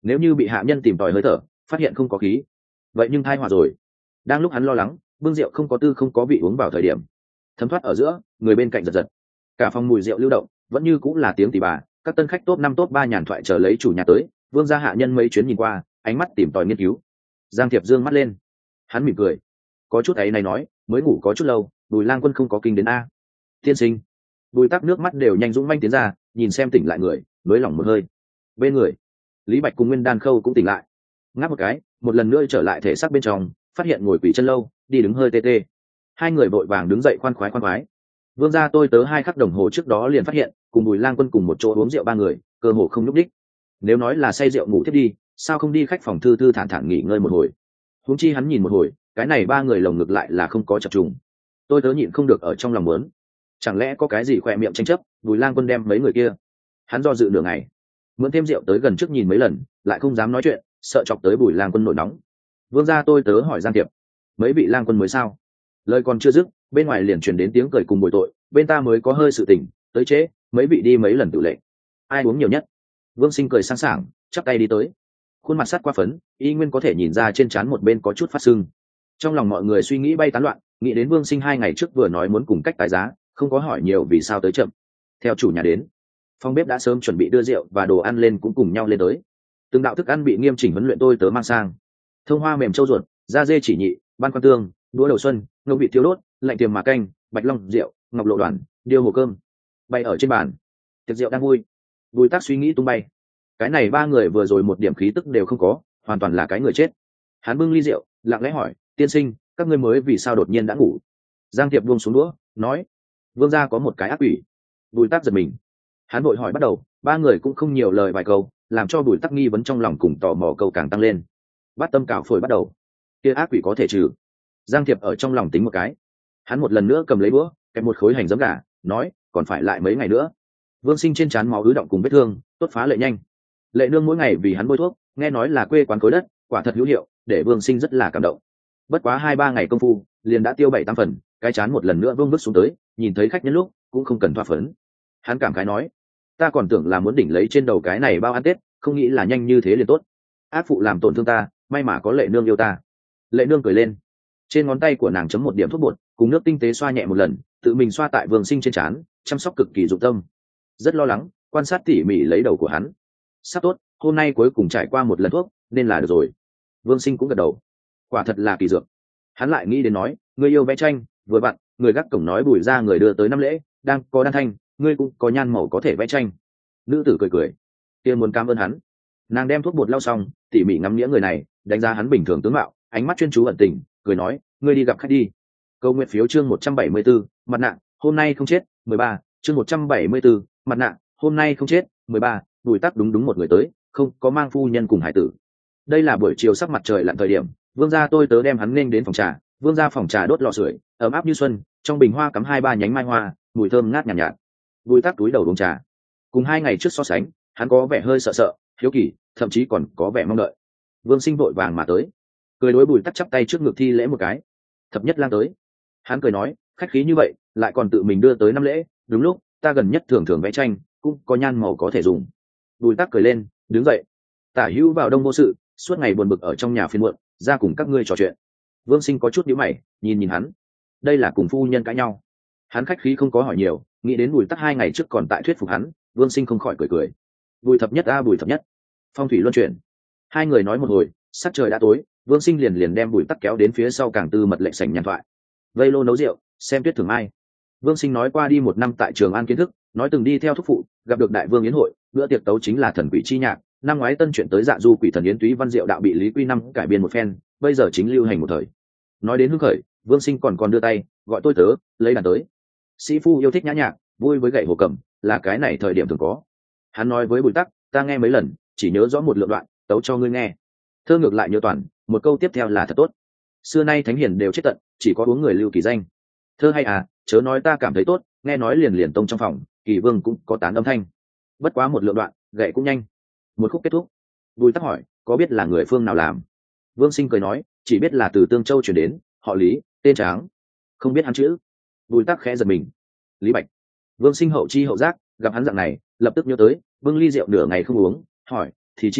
A: nếu như bị hạ nhân tìm tòi hơi thở phát hiện không có khí, vậy nhưng thai họa rồi. Đang lúc hắn lo lắng bưng rượu không có tư không có vị uống vào thời điểm, thấm thoát ở giữa người bên cạnh giật giật, cả phòng mùi rượu lưu động, vẫn như cũng là tiếng tỉ bà. Các tân khách top năm top ba nhàn thoại chờ lấy chủ nhà tới. Vương gia hạ nhân mấy chuyến nhìn qua, ánh mắt tìm tòi nghiên cứu. Giang Thiệp dương mắt lên, hắn mỉm cười, có chút ấy này nói, mới ngủ có chút lâu, Bùi Lang Quân không có kinh đến a. Tiên sinh. Bùi Tắc nước mắt đều nhanh dũng manh tiến ra, nhìn xem tỉnh lại người, nới lỏng một hơi. Bên người, Lý Bạch cùng Nguyên Đan Khâu cũng tỉnh lại, ngáp một cái, một lần nữa trở lại thể xác bên trong, phát hiện ngồi quỷ chân lâu, đi đứng hơi tê tê. Hai người vội vàng đứng dậy khoan khoái khoan khoái. Vương gia tôi tớ hai khắc đồng hồ trước đó liền phát hiện, cùng Bùi Lang Quân cùng một chỗ uống rượu ba người, cơ hồ không nhúc đích. Nếu nói là say rượu ngủ thiết đi, sao không đi khách phòng thư thư thản thản nghỉ ngơi một hồi? Huống chi hắn nhìn một hồi, cái này ba người lồng ngực lại là không có chập trùng. Tôi tớ nhịn không được ở trong lòng muốn, chẳng lẽ có cái gì khỏe miệng tranh chấp, Bùi Lang Quân đem mấy người kia. Hắn do dự nửa ngày, mượn thêm rượu tới gần trước nhìn mấy lần, lại không dám nói chuyện, sợ chọc tới Bùi Lang Quân nổi nóng. Vương gia tôi tớ hỏi Giang Tiệp, mấy vị Lang Quân mới sao? Lời còn chưa dứt, bên ngoài liền truyền đến tiếng cười cùng bồi tội, bên ta mới có hơi sự tình, tới trễ, mấy vị đi mấy lần tự lệ. Ai uống nhiều nhất? Vương Sinh cười sáng sảng, chắp tay đi tới, khuôn mặt sát qua phấn, y nguyên có thể nhìn ra trên trán một bên có chút phát sưng. Trong lòng mọi người suy nghĩ bay tán loạn, nghĩ đến Vương Sinh hai ngày trước vừa nói muốn cùng cách tái giá, không có hỏi nhiều vì sao tới chậm. Theo chủ nhà đến, phòng bếp đã sớm chuẩn bị đưa rượu và đồ ăn lên, cũng cùng nhau lên tới. Từng đạo thức ăn bị nghiêm chỉnh huấn luyện tôi tớ mang sang. Thông hoa mềm trâu ruột, da dê chỉ nhị, ban quan tương, đũa đầu xuân, ngông vị thiếu đốt, lạnh tiềm mà canh, bạch long rượu, ngọc lộ đoàn, điêu hồ cơm, bay ở trên bàn. Tiệc rượu đang vui. Bùi Tắc suy nghĩ tung bay. Cái này ba người vừa rồi một điểm khí tức đều không có, hoàn toàn là cái người chết. Hắn bưng ly rượu, lặng lẽ hỏi, tiên sinh, các ngươi mới vì sao đột nhiên đã ngủ? Giang Tiệp buông xuống đũa, nói, vương gia có một cái ác quỷ. Bùi Tắc giật mình, hắn vội hỏi bắt đầu, ba người cũng không nhiều lời vài câu, làm cho Bùi Tắc nghi vấn trong lòng cùng tò mò câu càng tăng lên. Bắt tâm cào phổi bắt đầu, kia ác quỷ có thể trừ. Giang Tiệp ở trong lòng tính một cái, hắn một lần nữa cầm lấy búa, kẹp một khối hành giấm gà, nói, còn phải lại mấy ngày nữa. Vương Sinh trên trán máu ứ động cùng vết thương, tốt phá lệ nhanh. Lệ nương mỗi ngày vì hắn bôi thuốc, nghe nói là quê quán khối đất, quả thật hữu hiệu, để Vương Sinh rất là cảm động. Bất quá hai ba ngày công phu, liền đã tiêu bảy tám phần, cái chán một lần nữa vương vứt xuống tới, nhìn thấy khách nhân lúc cũng không cần thoa phấn. Hắn cảm khái nói, ta còn tưởng là muốn đỉnh lấy trên đầu cái này bao ăn tết, không nghĩ là nhanh như thế liền tốt. Ác phụ làm tổn thương ta, may mà có Lệ nương yêu ta. Lệ nương cười lên, trên ngón tay của nàng chấm một điểm thuốc bột, cùng nước tinh tế xoa nhẹ một lần, tự mình xoa tại Vương Sinh trên trán, chăm sóc cực kỳ dụng tâm. Rất lo lắng, quan sát tỉ mỉ lấy đầu của hắn. Sắp tốt, hôm nay cuối cùng trải qua một lần thuốc, nên là được rồi. Vương Sinh cũng gật đầu, quả thật là kỳ dược. Hắn lại nghĩ đến nói, người yêu vẽ tranh, vừa vặn, người gác cổng nói Bùi ra người đưa tới năm lễ, đang có đan thanh, ngươi cũng có nhan màu có thể vẽ tranh. Nữ tử cười cười, tiên muốn cảm ơn hắn. Nàng đem thuốc bột lau xong, tỉ mỉ ngắm nghĩa người này, đánh giá hắn bình thường tướng mạo, ánh mắt chuyên chú ẩn tình, cười nói, ngươi đi gặp khách đi. Câu nguyện phiếu chương một trăm bảy mươi 4, mặt nạ, hôm nay không chết, mười ba, chương một trăm bảy mươi 4, mặt nạ, hôm nay không chết, mười ba, Bùi Tắc đúng đúng một người tới, không có mang phu nhân cùng hải tử. Đây là buổi chiều sắc mặt trời lặn thời điểm, vương gia tôi tớ đem hắn nên đến phòng trà, vương gia phòng trà đốt lò sưởi, ấm áp như xuân, trong bình hoa cắm hai ba nhánh mai hoa, mùi thơm ngát nhàn nhạt, nhạt. Bùi Tắc túi đầu uống trà, cùng hai ngày trước so sánh, hắn có vẻ hơi sợ sợ, hiếu kỳ, thậm chí còn có vẻ mong đợi. Vương Sinh vội vàng mà tới, cười đối Bùi Tắc chắp tay trước ngực thi lễ một cái. Thập nhất lang tới. Hắn cười nói, khách khí như vậy, lại còn tự mình đưa tới năm lễ, đúng lúc, ta gần nhất thường thường vẽ tranh, cũng có nhan màu có thể dùng. Bùi Tắc cười lên, đứng dậy. Tả Hữu vào đông vô sự, suốt ngày buồn bực ở trong nhà phiền muộn, ra cùng các ngươi trò chuyện. Vương Sinh có chút nhíu mày, nhìn nhìn hắn. Đây là cùng phu nhân cãi nhau. Hắn khách khí không có hỏi nhiều, nghĩ đến Bùi Tắc hai ngày trước còn tại thuyết phục hắn, Vương Sinh không khỏi cười cười. Bùi thập nhất a Bùi thập nhất. Phong thủy luân chuyển. Hai người nói một hồi, sắc trời đã tối, Vương Sinh liền liền đem Bùi Tắc kéo đến phía sau càng tư mật lệnh sảnh nhàn thoại. Vây lô nấu rượu, xem tuyết thường mai. Vương Sinh nói qua đi một năm tại Trường An kiến thức, nói từng đi theo thúc phụ, gặp được đại vương yến hội, bữa tiệc tấu chính là thần quỷ chi nhạc. Năm ngoái tân chuyện tới dạ du quỷ thần yến túy văn diệu đạo bị Lý Quy năm cải biên một phen, bây giờ chính lưu hành một thời. Nói đến hưng khởi, Vương Sinh còn còn đưa tay gọi tôi tớ lấy đàn tới. Sĩ phu yêu thích nhã nhạc, vui với gậy hồ cầm, là cái này thời điểm thường có. Hắn nói với Bùi Tắc, ta nghe mấy lần, chỉ nhớ rõ một lượng đoạn, tấu cho ngươi nghe. Thơ ngược lại nhớ toàn, một câu tiếp theo là thật tốt. Xưa nay thánh hiền đều chết tận, chỉ có uống người lưu kỳ danh. Thơ hay à, chớ nói ta cảm thấy tốt, nghe nói liền liền tông trong phòng, Kỳ Vương cũng có tán âm thanh. Bất quá một lượng đoạn, gậy cũng nhanh. Một khúc kết thúc. Bùi Tắc hỏi, có biết là người phương nào làm? Vương Sinh cười nói, chỉ biết là từ Tương Châu chuyển đến, họ Lý, tên Tráng. Không biết hắn chữ. Bùi Tắc khẽ giật mình. Lý Bạch. Vương Sinh hậu chi hậu giác, gặp hắn dạng này, lập tức nhớ tới, bưng ly rượu nửa ngày không uống, hỏi, thì chi,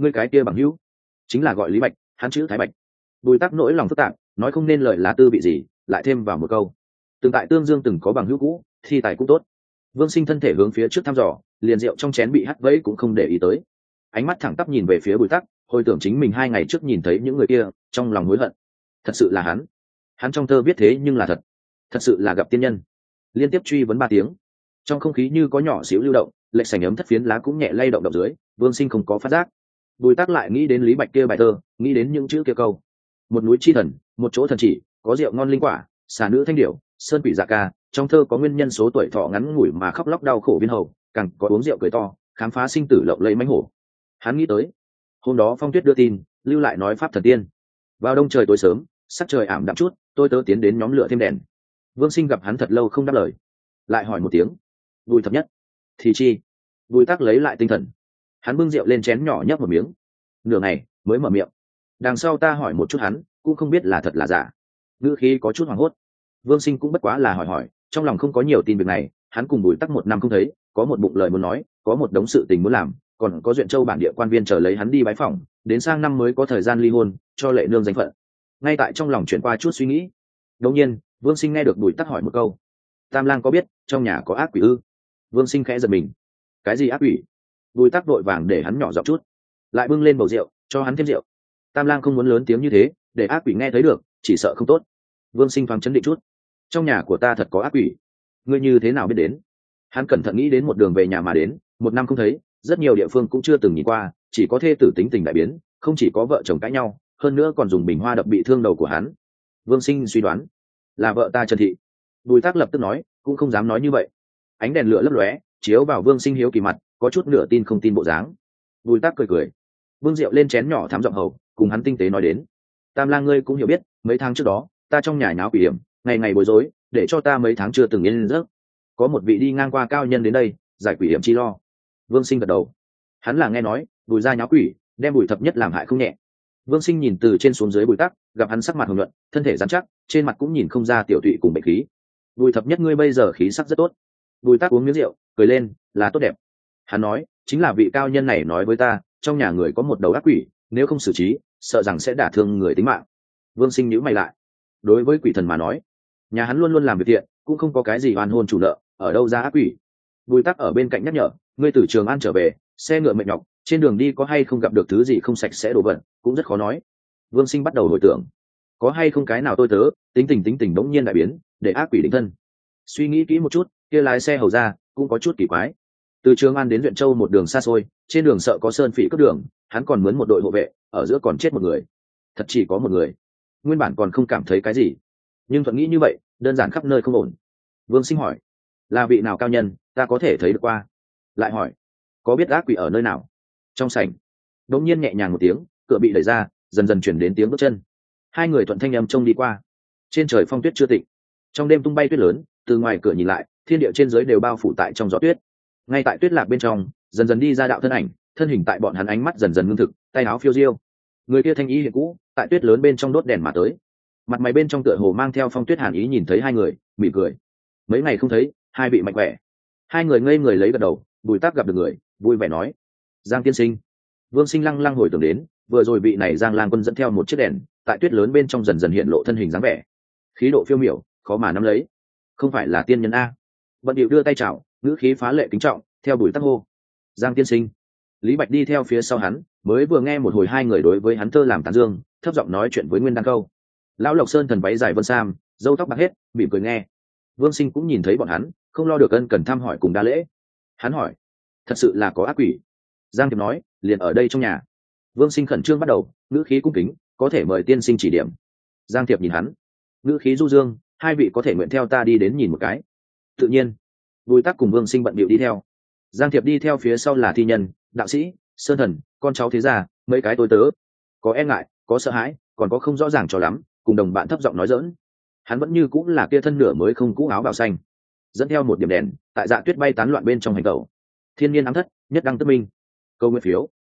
A: ngươi cái kia bằng hữu chính là gọi Lý Bạch, hắn chữ Thái Bạch. Bùi Tắc nỗi lòng phức tạp, nói không nên lời là tư vị gì, lại thêm vào một câu từng tại Tương Dương từng có bằng hữu cũ, thi tài cũng tốt. Vương Sinh thân thể hướng phía trước thăm dò, liền rượu trong chén bị hắt vẫy cũng không để ý tới, ánh mắt thẳng tắp nhìn về phía Bùi Tắc, hồi tưởng chính mình hai ngày trước nhìn thấy những người kia, trong lòng hối hận. Thật sự là hắn, hắn trong thơ viết thế nhưng là thật, thật sự là gặp tiên nhân. Liên tiếp truy vấn ba tiếng, trong không khí như có nhỏ xíu lưu động, lệch sành ấm thất phiến lá cũng nhẹ lay động động dưới. Vương Sinh không có phát giác. Bùi Tắc lại nghĩ đến Lý Bạch kia bài thơ, nghĩ đến những chữ kia câu: một núi chi thần, một chỗ thần chỉ, có rượu ngon linh quả, xà nữ thanh điểu, sơn quỷ dạ ca. Trong thơ có nguyên nhân số tuổi thọ ngắn ngủi mà khóc lóc đau khổ viên hầu, càng có uống rượu cười to, khám phá sinh tử lộng lẫy mãnh hổ. Hắn nghĩ tới hôm đó Phong Tuyết đưa tin, lưu lại nói pháp thần tiên. Vào đông trời tối sớm, sắc trời ảm đạm chút, tôi tớ tiến đến nhóm lửa thêm đèn. Vương Sinh gặp hắn thật lâu không đáp lời, lại hỏi một tiếng: Bùi thập nhất thì chi? Bùi Tắc lấy lại tinh thần, hắn bưng rượu lên chén nhỏ nhấp một miếng, nửa ngày mới mở miệng: đằng sau ta hỏi một chút hắn, cũng không biết là thật là giả. Ngữ khí có chút hoảng hốt. Vương Sinh cũng bất quá là hỏi hỏi, trong lòng không có nhiều tin việc này. Hắn cùng Bùi Tắc một năm không thấy, có một bụng lời muốn nói, có một đống sự tình muốn làm, còn có Duyện Châu bản địa quan viên chờ lấy hắn đi bái phỏng, đến sang năm mới có thời gian ly hôn cho lệ nương danh phận. Ngay tại trong lòng chuyển qua chút suy nghĩ, đột nhiên Vương Sinh nghe được Bùi Tắc hỏi một câu: Tam lang có biết trong nhà có ác quỷ ư? Vương Sinh khẽ giật mình. Cái gì ác quỷ? Bùi Tắc vội vàng để hắn nhỏ giọng chút, lại bưng lên bầu rượu cho hắn thêm rượu. Tam lang không muốn lớn tiếng như thế, để ác quỷ nghe thấy được, chỉ sợ không tốt. Vương Sinh thoáng chấn định chút. Trong nhà của ta thật có ác quỷ. Ngươi như thế nào biết đến? Hắn cẩn thận nghĩ đến một đường về nhà mà đến, một năm không thấy, rất nhiều địa phương cũng chưa từng nhìn qua, chỉ có thê tử tính tình đại biến, không chỉ có vợ chồng cãi nhau, hơn nữa còn dùng bình hoa đập bị thương đầu của hắn. Vương Sinh suy đoán là vợ ta Trần Thị. Bùi Tắc lập tức nói, cũng không dám nói như vậy. Ánh đèn lửa lấp lóe chiếu vào Vương Sinh hiếu kỳ mặt, có chút nửa tin không tin bộ dáng. Bùi Tắc cười cười, bưng rượu lên chén nhỏ thám giọng hầu, cùng hắn tinh tế nói đến: Tam lang ngươi cũng hiểu biết, mấy tháng trước đó ta trong nhà nháo quỷ hiểm, ngày ngày bối rối, để cho ta mấy tháng chưa từng yên giấc. Có một vị đi ngang qua cao nhân đến đây giải quỷ hiểm chi lo. Vương Sinh gật đầu, hắn là nghe nói Bùi gia nháo quỷ, đem Bùi thập nhất làm hại không nhẹ. Vương Sinh nhìn từ trên xuống dưới Bùi Tắc, gặp hắn sắc mặt hồng nhuận, thân thể rắn chắc, trên mặt cũng nhìn không ra tiểu tụy cùng bệnh khí. Bùi thập nhất ngươi bây giờ khí sắc rất tốt. Bùi Tắc uống miếng rượu cười lên, là tốt đẹp. Hắn nói, chính là vị cao nhân này nói với ta, trong nhà người có một đầu ác quỷ, nếu không xử trí, sợ rằng sẽ đả thương người tính mạng. Vương Sinh nhíu mày lại. Đối với quỷ thần mà nói, nhà hắn luôn luôn làm việc thiện, cũng không có cái gì oan hôn chủ nợ, ở đâu ra ác quỷ. Bùi Tắc ở bên cạnh nhắc nhở, ngươi từ Trường An trở về, xe ngựa mệt nhọc, trên đường đi có hay không gặp được thứ gì không sạch sẽ đổ vật, cũng rất khó nói. Vương Sinh bắt đầu hồi tưởng, có hay không cái nào tôi tớ tính tình tính tình bỗng nhiên đại biến, để ác quỷ định thân. Suy nghĩ kỹ một chút, kia lái xe hầu ra cũng có chút kỳ quái. Từ Trường An đến Duyện Châu một đường xa xôi, trên đường sợ có sơn phỉ cướp đường, hắn còn mướn một đội hộ vệ, ở giữa còn chết một người. Thật chỉ có một người. Nguyên bản còn không cảm thấy cái gì, nhưng thuận nghĩ như vậy, đơn giản khắp nơi không ổn. Vương Sinh hỏi, là vị nào cao nhân, ta có thể thấy được qua? Lại hỏi, có biết ác quỷ ở nơi nào? Trong sảnh. Đột nhiên nhẹ nhàng một tiếng, cửa bị đẩy ra, dần dần chuyển đến tiếng bước chân. Hai người thuận thanh âm trông đi qua. Trên trời phong tuyết chưa tịnh, trong đêm tung bay tuyết lớn, từ ngoài cửa nhìn lại, thiên địa trên dưới đều bao phủ tại trong gió tuyết. Ngay tại tuyết lạc bên trong, dần dần đi ra đạo thân ảnh, thân hình tại bọn hắn ánh mắt dần dần ngưng thực, tay áo phiêu diêu. Người kia thanh ý hiện cũ, tại tuyết lớn bên trong đốt đèn mà tới. Mặt mày bên trong tựa hồ mang theo phong tuyết hàn ý, nhìn thấy hai người, mỉm cười. Mấy ngày không thấy, hai vị mạnh khỏe. Hai người ngây người lấy gật đầu. Bùi Tắc gặp được người, vui vẻ nói, Giang tiên sinh. Vương Sinh lăng lăng hồi tưởng đến, vừa rồi vị này Giang Lang Quân dẫn theo một chiếc đèn, tại tuyết lớn bên trong dần dần hiện lộ thân hình dáng vẻ, khí độ phiêu miểu, khó mà nắm lấy. Không phải là tiên nhân a? Bận điệu đưa tay chào, ngữ khí phá lệ kính trọng, theo Bùi Tắc hô, Giang tiên sinh. Lý Bạch đi theo phía sau hắn, mới vừa nghe một hồi hai người đối với hắn thơ làm tán dương, thấp giọng nói chuyện với Nguyên Đan Câu. Lão Lộc Sơn thần váy dài vân sam, râu tóc bạc hết, mỉm cười nghe. Vương Sinh cũng nhìn thấy bọn hắn, không lo được ân cần thăm hỏi cùng đa lễ. Hắn hỏi, thật sự là có ác quỷ? Giang Tiệp nói, liền ở đây trong nhà. Vương Sinh khẩn trương bắt đầu, ngữ khí cung kính, có thể mời tiên sinh chỉ điểm. Giang Tiệp nhìn hắn, ngữ khí du dương, hai vị có thể nguyện theo ta đi đến nhìn một cái? Tự nhiên. Bùi Tắc cùng Vương Sinh bận bịu đi theo. Giang Tiệp đi theo phía sau là thi nhân, đạo sĩ, sơn thần, con cháu thế gia, mấy cái tôi tớ. Có e ngại, có sợ hãi, còn có không rõ ràng cho lắm, cùng đồng bạn thấp giọng nói giỡn. Hắn vẫn như cũng là kia thân nửa mới không cũ áo bào xanh, dẫn theo một điểm đèn, tại dạ tuyết bay tán loạn bên trong hành tẩu. Thiên nhiên ám thất, nhất đăng tất minh. Câu nguyện phiếu,